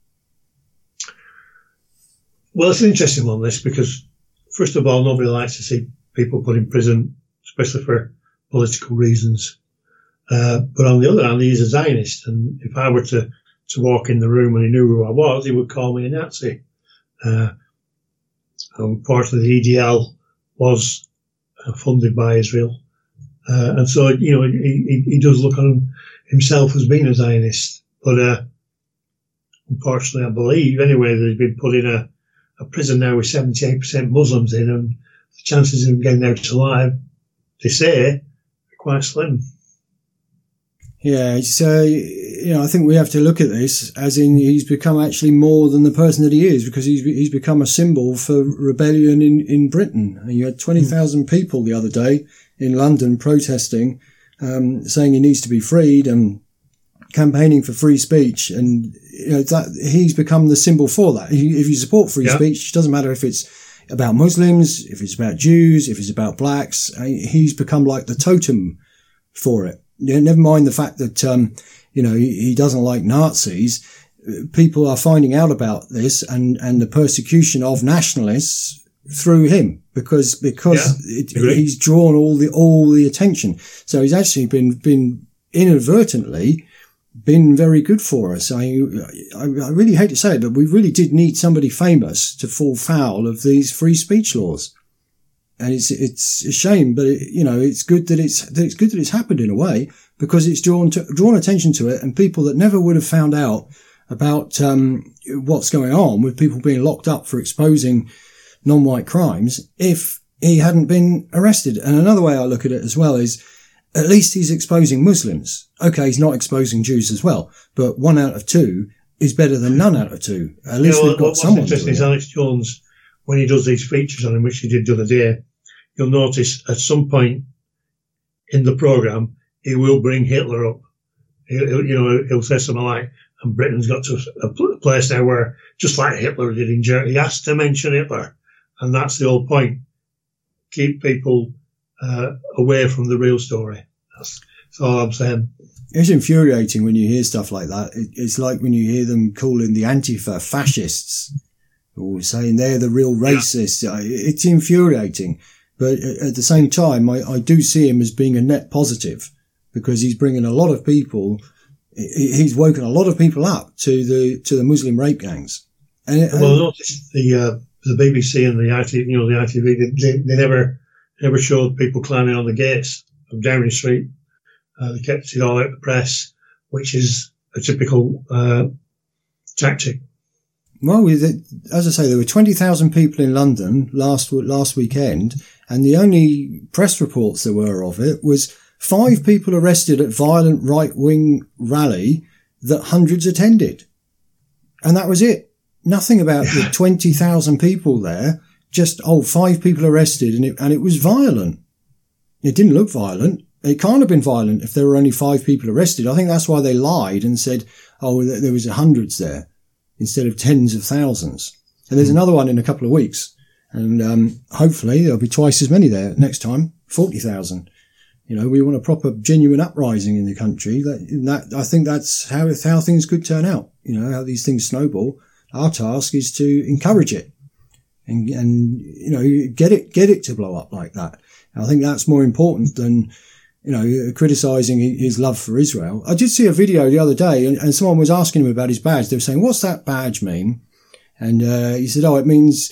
Well, it's an interesting one, this, because first of all, nobody likes to see people put in prison, especially for political reasons. Uh, but on the other hand, he's a Zionist, and if I were to, to walk in the room and he knew who I was, he would call me a Nazi. Uh, unfortunately, the E D L was uh, funded by Israel. Uh, and so, you know, he, he, he does look on himself as being a Zionist. But uh, unfortunately, I believe, anyway, that he's been put in a, a prison now with seventy-eight percent Muslims in, and the chances of him getting out alive, they say, are quite slim. Yeah, so, you know, I think we have to look at this as in he's become actually more than the person that he is, because he's he's become a symbol for rebellion in, in Britain. And you had twenty thousand mm. people the other day in London protesting, um, saying he needs to be freed and campaigning for free speech. And, you know, that he's become the symbol for that. If you support free yeah. speech, it doesn't matter if it's about Muslims, if it's about Jews, if it's about blacks, he's become like the totem for it. Yeah, never mind the fact that, um, you know, he, he doesn't like Nazis. People are finding out about this and, and the persecution of nationalists through him because, because yeah, it, he's drawn all the, all the attention. So he's actually been, been inadvertently been very good for us. I, I, I really hate to say it, but we really did need somebody famous to fall foul of these free speech laws. And it's, it's a shame, but it, you know, it's good that it's, that it's good that it's happened in a way because it's drawn to, drawn attention to it, and people that never would have found out about, um, what's going on with people being locked up for exposing non-white crimes if he hadn't been arrested. And another way I look at it as well is at least he's exposing Muslims. Okay, he's not exposing Jews as well, but one out of two is better than none out of two. At least you know, we've got what's someone. What's interesting is Alex Jones, when he does these features on him, which he did the other day, you'll notice at some point in the programme, he will bring Hitler up. He'll, you know, he'll say something like, and Britain's got to a place now where, just like Hitler did in Germany, he has to mention Hitler. And that's the whole point. Keep people uh, away from the real story. That's, that's all I'm saying. It's infuriating when you hear stuff like that. It, it's like when you hear them calling the Antifa fascists or saying they're the real racists. Yeah. It's infuriating. But at the same time, I, I do see him as being a net positive because he's bringing a lot of people, he's woken a lot of people up to the, to the Muslim rape gangs. And it, well, notice the, uh, the B B C and the I T V, you know, the I T V, they, they never, never showed people climbing on the gates of Downing Street. Uh, they kept it all out of the press, which is a typical, uh, tactic. Well, as I say, there were twenty thousand people in London last, last weekend. And the only press reports there were of it was five people arrested at violent right-wing rally that hundreds attended. And that was it. Nothing about the twenty thousand people there. Just, oh, five people arrested and it, and it was violent. It didn't look violent. It can't have been violent if there were only five people arrested. I think that's why they lied and said, oh, there was hundreds there instead of tens of thousands. And there's another one in a couple of weeks. And, um, hopefully there'll be twice as many there next time, forty thousand. You know, we want a proper genuine uprising in the country. That, that, I think that's how, how things could turn out. You know, how these things snowball. Our task is to encourage it and, and, you know, get it, get it to blow up like that. And I think that's more important than, you know, criticising his love for Israel. I did see a video the other day and, and someone was asking him about his badge. They were saying, what's that badge mean? And, uh, he said, oh, it means,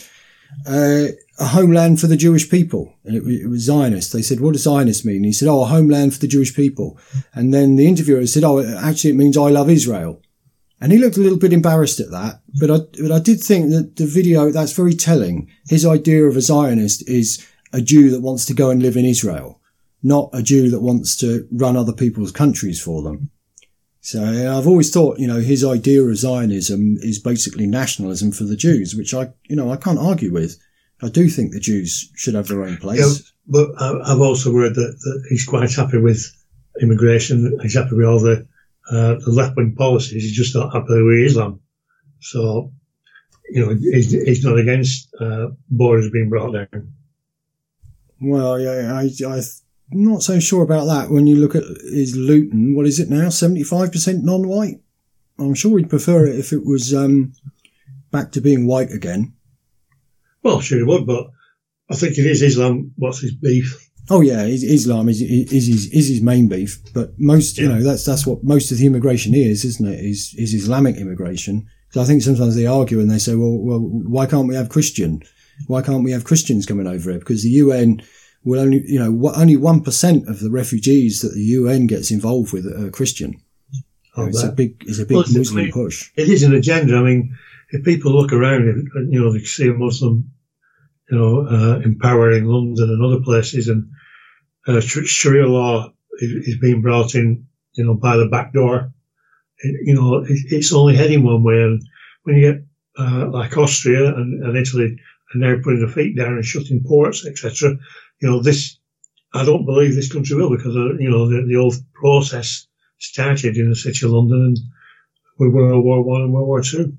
Uh, a homeland for the Jewish people. And it, it was Zionist. They said, what does Zionist mean? And he said, oh, a homeland for the Jewish people. And then the interviewer said, oh, actually it means I love Israel. And he looked a little bit embarrassed at that. But I, but I did think that the video, that's very telling. His idea of a Zionist is a Jew that wants to go and live in Israel, not a Jew that wants to run other people's countries for them. So I've always thought, you know, his idea of Zionism is basically nationalism for the Jews, which I, you know, I can't argue with. I do think the Jews should have their own place. Yeah, but I've also heard that, that he's quite happy with immigration. He's happy with all the, uh, the left-wing policies. He's just not happy with Islam. So, you know, he's, he's not against uh, borders being brought down. Well, yeah, I, I'm not so sure about that. When you look at his Luton, what is it now? seventy-five percent non-white? I'm sure he'd prefer it if it was um, back to being white again. Well, sure he would, but I think it is Islam. What's his beef? Oh yeah, Islam is is his is his main beef. But most, yeah. you know, that's that's what most of the immigration is, isn't it? Is is Islamic immigration? So I think sometimes they argue and they say, well, well, why can't we have Christian? Why can't we have Christians coming over here? Because the U N will only, you know, only one percent of the refugees that the U N gets involved with are Christian. You know, it's a big, it's a big well, Muslim I mean, push. It is an agenda. I mean, if people look around, you know, they see a Muslim, you know, uh, in power in London and other places, and uh, Sharia law is, is being brought in, you know, by the back door. It, you know, it, it's only heading one way. And when you get uh, like Austria and, and Italy, and now putting their feet down and shutting ports, et cetera, you know, this, I don't believe this country will, because, uh, you know, the, the old process started in the city of London and with World War One and World War Two.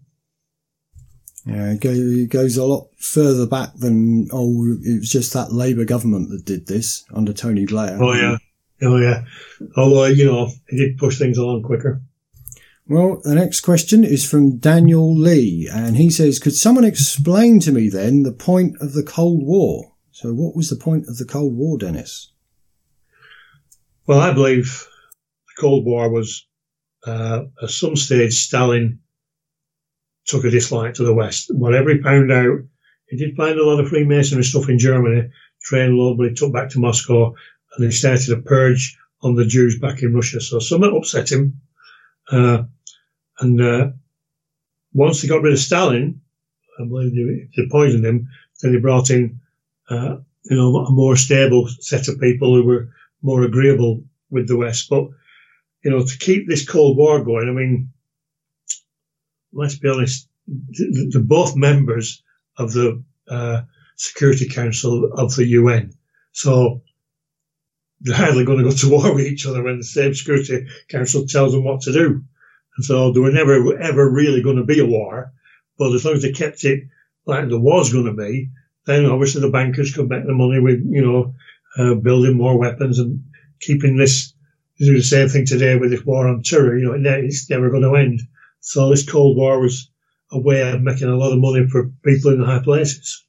Yeah, it goes a lot further back than, oh, it was just that Labour government that did this under Tony Blair. Oh, yeah. Oh, yeah. Although, you know, it did push things along quicker. Well, the next question is from Daniel Lee, and he says, could someone explain to me then the point of the Cold War? So what was the point of the Cold War, Dennis? Well, I believe the Cold War was, uh, at some stage, Stalin took a dislike to the West. Whatever he found out, he did find a lot of Freemasonry stuff in Germany, trained load, but he took back to Moscow, and he started a purge on the Jews back in Russia. So something upset him. Uh, and uh, once they got rid of Stalin, I believe they, they poisoned him, then they brought in, uh, you know, a more stable set of people who were more agreeable with the West. But, you know, to keep this Cold War going, I mean, let's be honest, they're both members of the uh, Security Council of the U N. So they're hardly going to go to war with each other when the same Security Council tells them what to do. And so there were never, ever really going to be a war. But as long as they kept it like there was going to be, then obviously the bankers could make the money with, you know, uh, building more weapons and keeping this, do the same thing today with this war on terror. You know, it's never going to end. So this Cold War was a way of making a lot of money for people in the high places.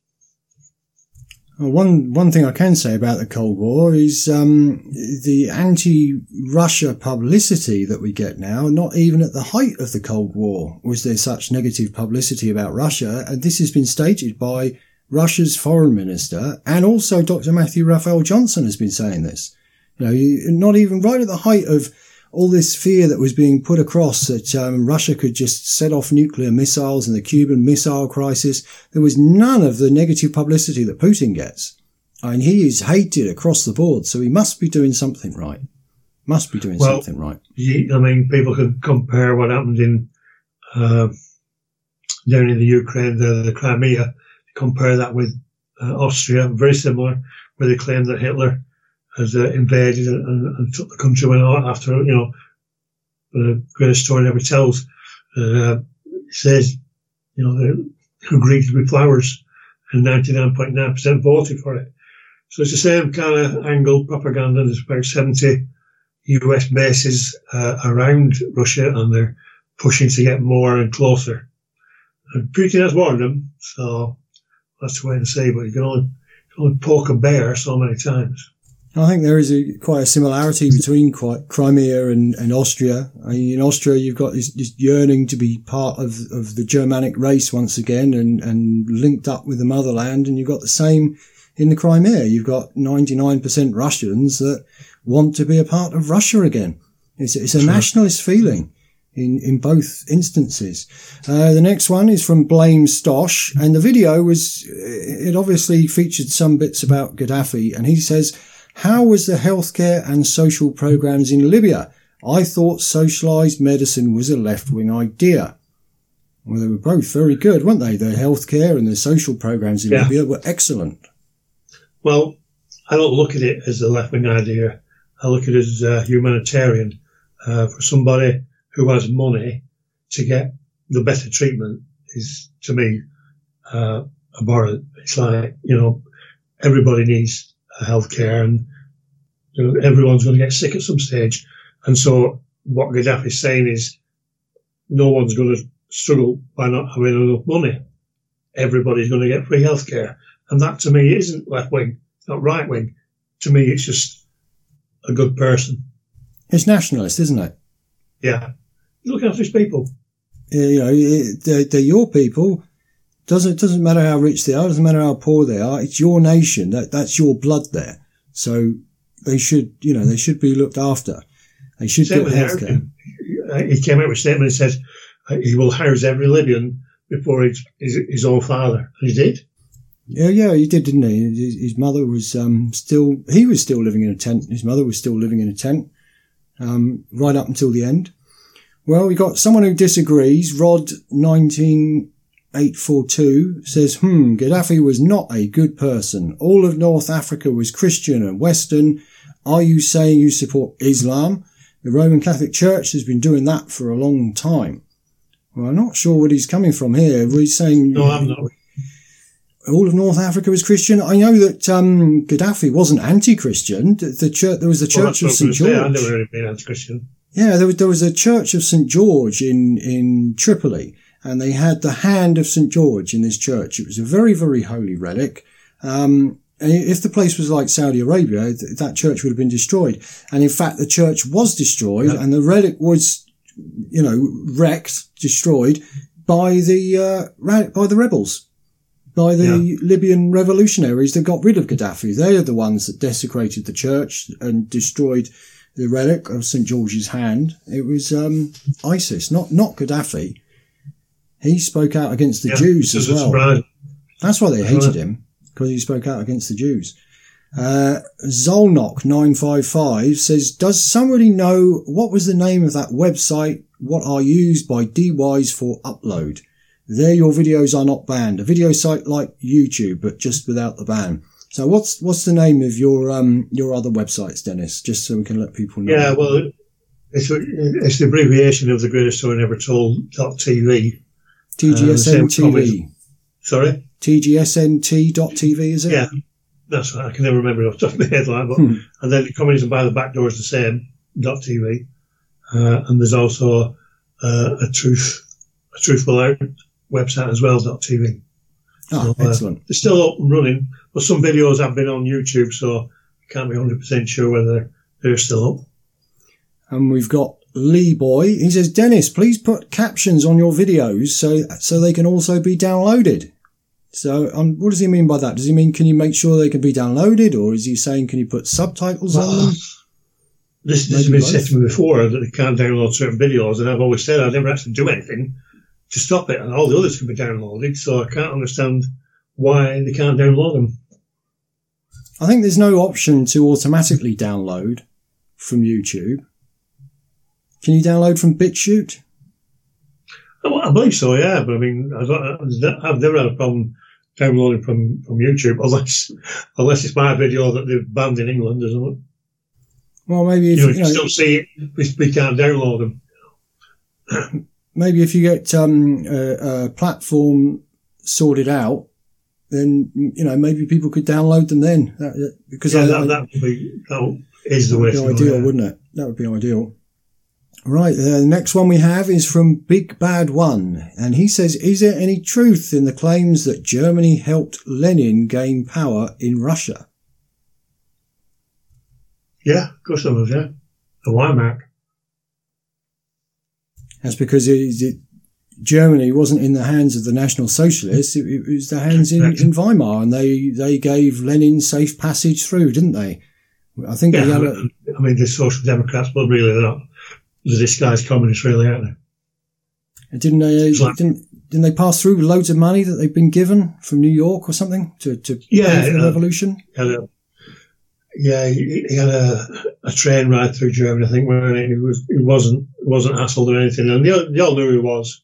Well, one one thing I can say about the Cold War is um, the anti-Russia publicity that we get now. Not even at the height of the Cold War was there such negative publicity about Russia, and this has been stated by Russia's foreign minister, and also Doctor Matthew Raphael Johnson has been saying this. You know, you, not even right at the height of all this fear that was being put across that um, Russia could just set off nuclear missiles and the Cuban Missile Crisis. There was none of the negative publicity that Putin gets. I mean, he is hated across the board, so he must be doing something right. Must be doing well, something right. I mean, people can compare what happened in uh, down in the Ukraine, the, the Crimea, compare that with uh, Austria, very similar, where they claim that Hitler has uh, invaded and, and, and took the country when after, you know, the greatest story never tells. Uh, it says, you know, they're greeted with flowers and ninety-nine point nine percent voted for it. So it's the same kind of angle propaganda. There's about seventy U S bases uh, around Russia, and they're pushing to get more and closer. And Putin has warned them, so that's the way to say, but you can only, you can only poke a bear so many times. I think there is a, quite a similarity between Crimea and, and Austria. I mean, in Austria, you've got this, this yearning to be part of, of the Germanic race once again and, and linked up with the motherland. And you've got the same in the Crimea. You've got ninety-nine percent Russians that want to be a part of Russia again. It's, it's a sure. nationalist feeling in, in both instances. Uh, the next one is from Blame Stosh, and the video was, it obviously featured some bits about Gaddafi, and he says, how was the healthcare and social programs in Libya I thought socialised medicine was a left-wing idea. Well, they were both very good, weren't they? The healthcare and the social programs in Yeah. Libya were excellent. Well, I don't look at it as a left-wing idea. I look at it as a humanitarian. Uh, for somebody who has money to get the better treatment is, to me, uh, abhorrent. It's like, you know, everybody needs healthcare, and you know, everyone's going to get sick at some stage. And so what Gaddafi's saying is no one's going to struggle by not having enough money. Everybody's going to get free healthcare. And that, to me, isn't left-wing. It's not right-wing. To me, it's just a good person. It's nationalist, isn't it? Yeah. Look after his people. You know, it- they're, they're your people. Doesn't doesn't matter how rich they are. Doesn't matter how poor they are. It's your nation. That that's your blood there. So they should, you know, they should be looked after. They should Same get with healthcare. American. He came out with a statement and said uh, he will house every Libyan before his, his, his own father. And he did. Yeah, yeah, he did, didn't he? His, his mother was um, still. He was still living in a tent. His mother was still living in a tent, um, right up until the end. Well, we got someone who disagrees. Rod nineteen eight four two says, hmm, Gaddafi was not a good person. All of North Africa was Christian and Western. Are you saying you support Islam? The Roman Catholic Church has been doing that for a long time. Well, I'm not sure what he's coming from here. He's saying No, I'm not. all of North Africa was Christian. I know that um, Gaddafi wasn't anti-Christian. The, the church, there was the Well, Church that's of what I was Saint gonna say. George. I've never really been anti-Christian. Yeah, there was, there was a Church of Saint George in, in Tripoli, and they had the hand of Saint George in this church. It was a very, very holy relic. Um, and if the place was like Saudi Arabia, th- that church would have been destroyed. And in fact, the church was destroyed, Yeah. and the relic was, you know, wrecked, destroyed by the, uh, ra- by the rebels, by the Yeah. Libyan revolutionaries that got rid of Gaddafi. They are the ones that desecrated the church and destroyed the relic of Saint George's hand. It was um, ISIS, not not Gaddafi. He spoke out against the Yeah, Jews this as is a well. surprise. That's why they That's hated right. him, because he spoke out against the Jews. Uh, Zolnok nine five five says, does somebody know what was the name of that website? What are used by D Ys for upload? There your videos are not banned. A video site like YouTube, but just without the ban. So what's what's the name of your um your other websites, Dennis? Just so we can let people know. Yeah, well, it's, it's the abbreviation of the greatest story never told dot T V. T G S N uh, the T same V. Sorry? T G S N T dot T V, is it? Yeah, that's right. I can never remember it off the top of my head, like, but Hmm. and then the communism by the back door is the same dot T V, uh, and there's also uh, a truth, a truthful out website as well dot T V. Ah, So, uh, excellent. They're still up and running, but some videos have been on YouTube, so I can't be one hundred percent sure whether they're still up. And we've got Lee Boy. He says, Dennis, please put captions on your videos so so they can also be downloaded. So um, what does he mean by that? Does he mean can you make sure they can be downloaded, or is he saying can you put subtitles on them? This, this has Maybe been both. said to me before, that they can't download certain videos, and I've always said I never actually do anything to stop it, and all the others can be downloaded, so I can't understand why they can't download them. I think there's no option to automatically download from YouTube. Can you download from BitChute? Well, I believe so, yeah, but I mean, I don't, I've never had a problem downloading from, from YouTube, unless unless it's my video that they've banned in England, isn't it? Well, maybe if You know, you, if you know, still see it, we, we can't download them. maybe if you get um, a, a platform sorted out, then you know maybe people could download them then. That, that- because Yeah, I, that, I, that would be, that is the way would to be go. ideal, Yeah. wouldn't it? That would be ideal. Right, uh, the next one we have is from Big Bad One, and he says, is there any truth in the claims that Germany helped Lenin gain power in Russia? Yeah, of course there was, yeah. The Weimar. That's because it, it, Germany wasn't in the hands of the National Socialists, it, it was the hands in, in Weimar, and they, they gave Lenin safe passage through, didn't they? I think Yeah, they I had a, mean, I mean, the Social Democrats, but really they're not. They're disguised communists, really, aren't they? Didn't they? like- Didn't didn't they pass through loads of money that they've been given from New York or something to to Yeah, pay for the uh, revolution? Yeah, the, Yeah, he, he had a, a train ride through Germany, I think, where he was he wasn't wasn't hassled or anything, and they, they all knew he was.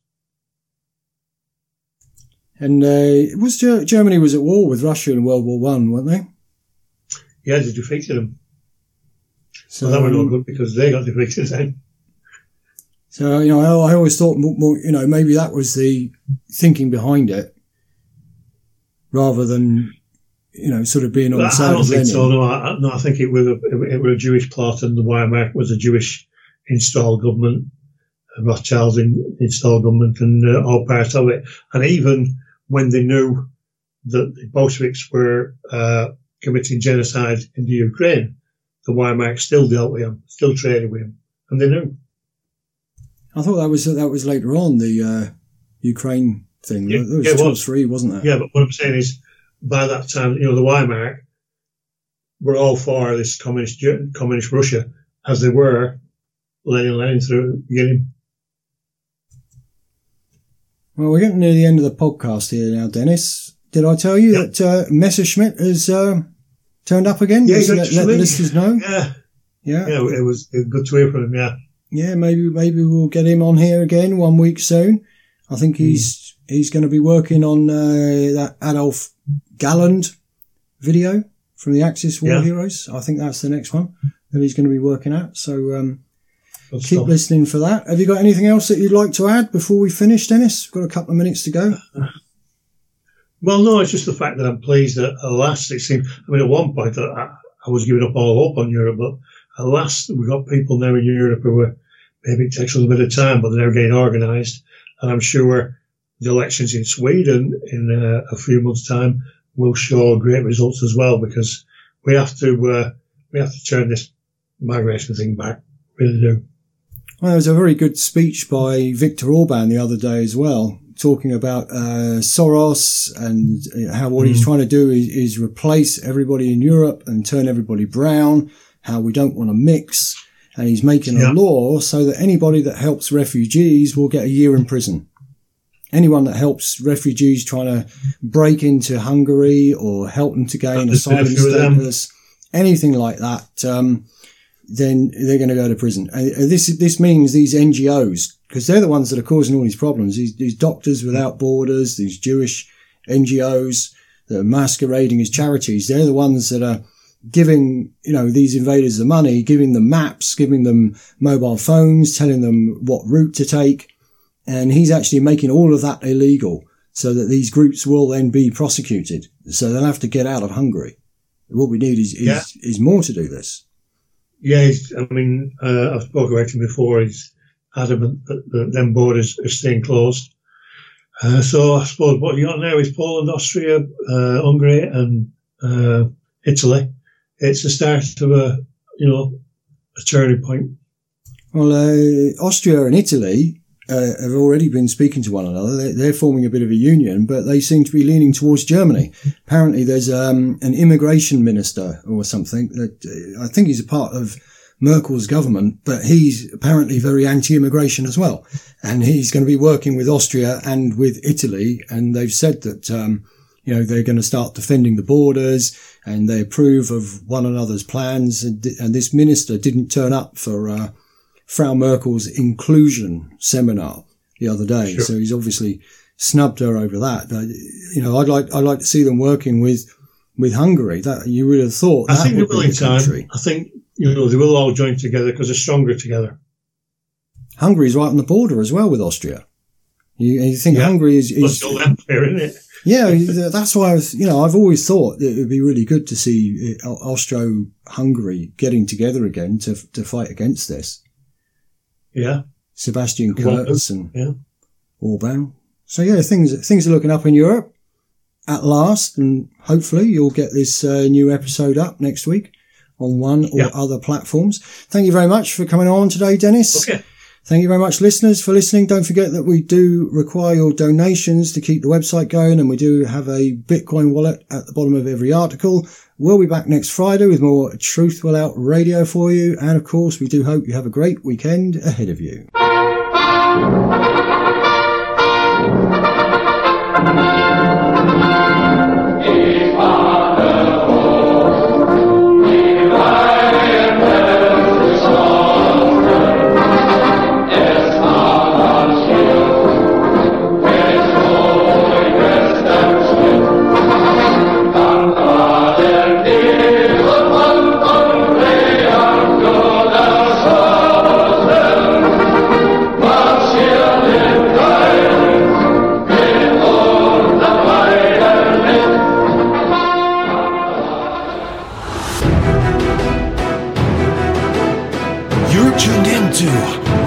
And uh, was Germany was at war with Russia in World War One, weren't they? Yeah, they defeated them. So well, that was no good because they got defeated then. So you know, I, I always thought, more, more, you know, maybe that was the thinking behind it, rather than, you know, sort of being on but the side I don't of think Lenin. so. No, I, no, I think it was a it was a Jewish plot, and the Weimar was a Jewish installed government, Rothschild's in, installed government, and uh, all part of it. And even when they knew that the Bolsheviks were uh, committing genocide in the Ukraine, the Weimar still dealt with him, still traded with him, and they knew. I thought that was that was later on, the uh, Ukraine thing. Yeah, there was yeah, it two or was. three, wasn't there? Yeah, but what I'm saying is, by that time, you know, the Weimar were all for this communist communist Russia, as they were Lenin Lenin through the beginning. Well, we're getting near the end of the podcast here now, Dennis. Did I tell you Yep. that uh, Messerschmitt has uh, turned up again? Yeah, Just he got let, to let the me. listeners know. Yeah, Yeah. yeah, it was, it was good to hear from him. Yeah, Yeah, maybe maybe we'll get him on here again one week soon. I think he's mm. he's going to be working on uh, that Adolf Galland video from the Axis War yeah. Heroes. I think that's the next one that he's going to be working at. So um, good keep stuff. listening for that. Have you got anything else that you'd like to add before we finish, Dennis? We've got a couple of minutes to go. Well, no, it's just the fact that I'm pleased that at last it seemed. I mean, at one point I, I was giving up all hope on Europe, but at last we've got people now in Europe who are, maybe it takes a little bit of time, but they're getting organised. And I'm sure the elections in Sweden in uh, a few months' time will show great results as well, because we have to uh, we have to turn this migration thing back. Really do. Well, there was a very good speech by Viktor Orban the other day as well, talking about uh, Soros and how what mm. he's trying to do is, is replace everybody in Europe and turn everybody brown, how we don't want to mix. And he's making yeah. a law so that anybody that helps refugees will get a year in prison. Anyone that helps refugees trying to break into Hungary or help them to gain asylum status, anything like that, um, then they're going to go to prison. And this this means these N G Os, because they're the ones that are causing all these problems. These, these Doctors Without Borders, these Jewish N G Os that are masquerading as charities, they're the ones that are giving, you know, these invaders the money, giving them maps, giving them mobile phones, telling them what route to take. And he's actually making all of that illegal so that these groups will then be prosecuted. So they'll have to get out of Hungary. What we need is, is, yeah. is more to do this. Yeah, he's, I mean, uh, I've spoken about him before. He's adamant that, that them borders are staying closed. Uh, so I suppose what you got now is Poland, Austria, uh, Hungary and uh, Italy. It's the start of a, you know, a turning point. Well, uh, Austria and Italy uh, have already been speaking to one another. They're, they're forming a bit of a union, but they seem to be leaning towards Germany. Apparently there's um, an immigration minister or something that uh, I think he's a part of Merkel's government, but he's apparently very anti-immigration as well. And he's going to be working with Austria and with Italy, and they've said that um, you know, they're going to start defending the borders and they approve of one another's plans. And, and this minister didn't turn up for uh, Frau Merkel's inclusion seminar the other day. Sure. So he's obviously snubbed her over that. But, you know, I'd like, I'd like to see them working with, with Hungary. That you would have thought. I that think they would will be in the time. country. I think, you know, they will all join together because they're stronger together. Hungary's right on the border as well with Austria. You, you think yeah. Hungary is, Well, is it's still empire, isn't it? Yeah, that's why I was, you know, I've always thought that it would be really good to see Austro-Hungary getting together again to to fight against this. Yeah. Sebastian Kurz and yeah. Orban. So yeah, things things are looking up in Europe at last, and hopefully you'll get this uh, new episode up next week on one or yeah. other platforms. Thank you very much for coming on today, Dennis. Okay. Thank you very much, listeners, for listening. Don't forget that we do require your donations to keep the website going, and we do have a Bitcoin wallet at the bottom of every article. We'll be back next Friday with more Truth Will Out Radio for you, and of course, we do hope you have a great weekend ahead of you. Ich war der Hof, tuned in to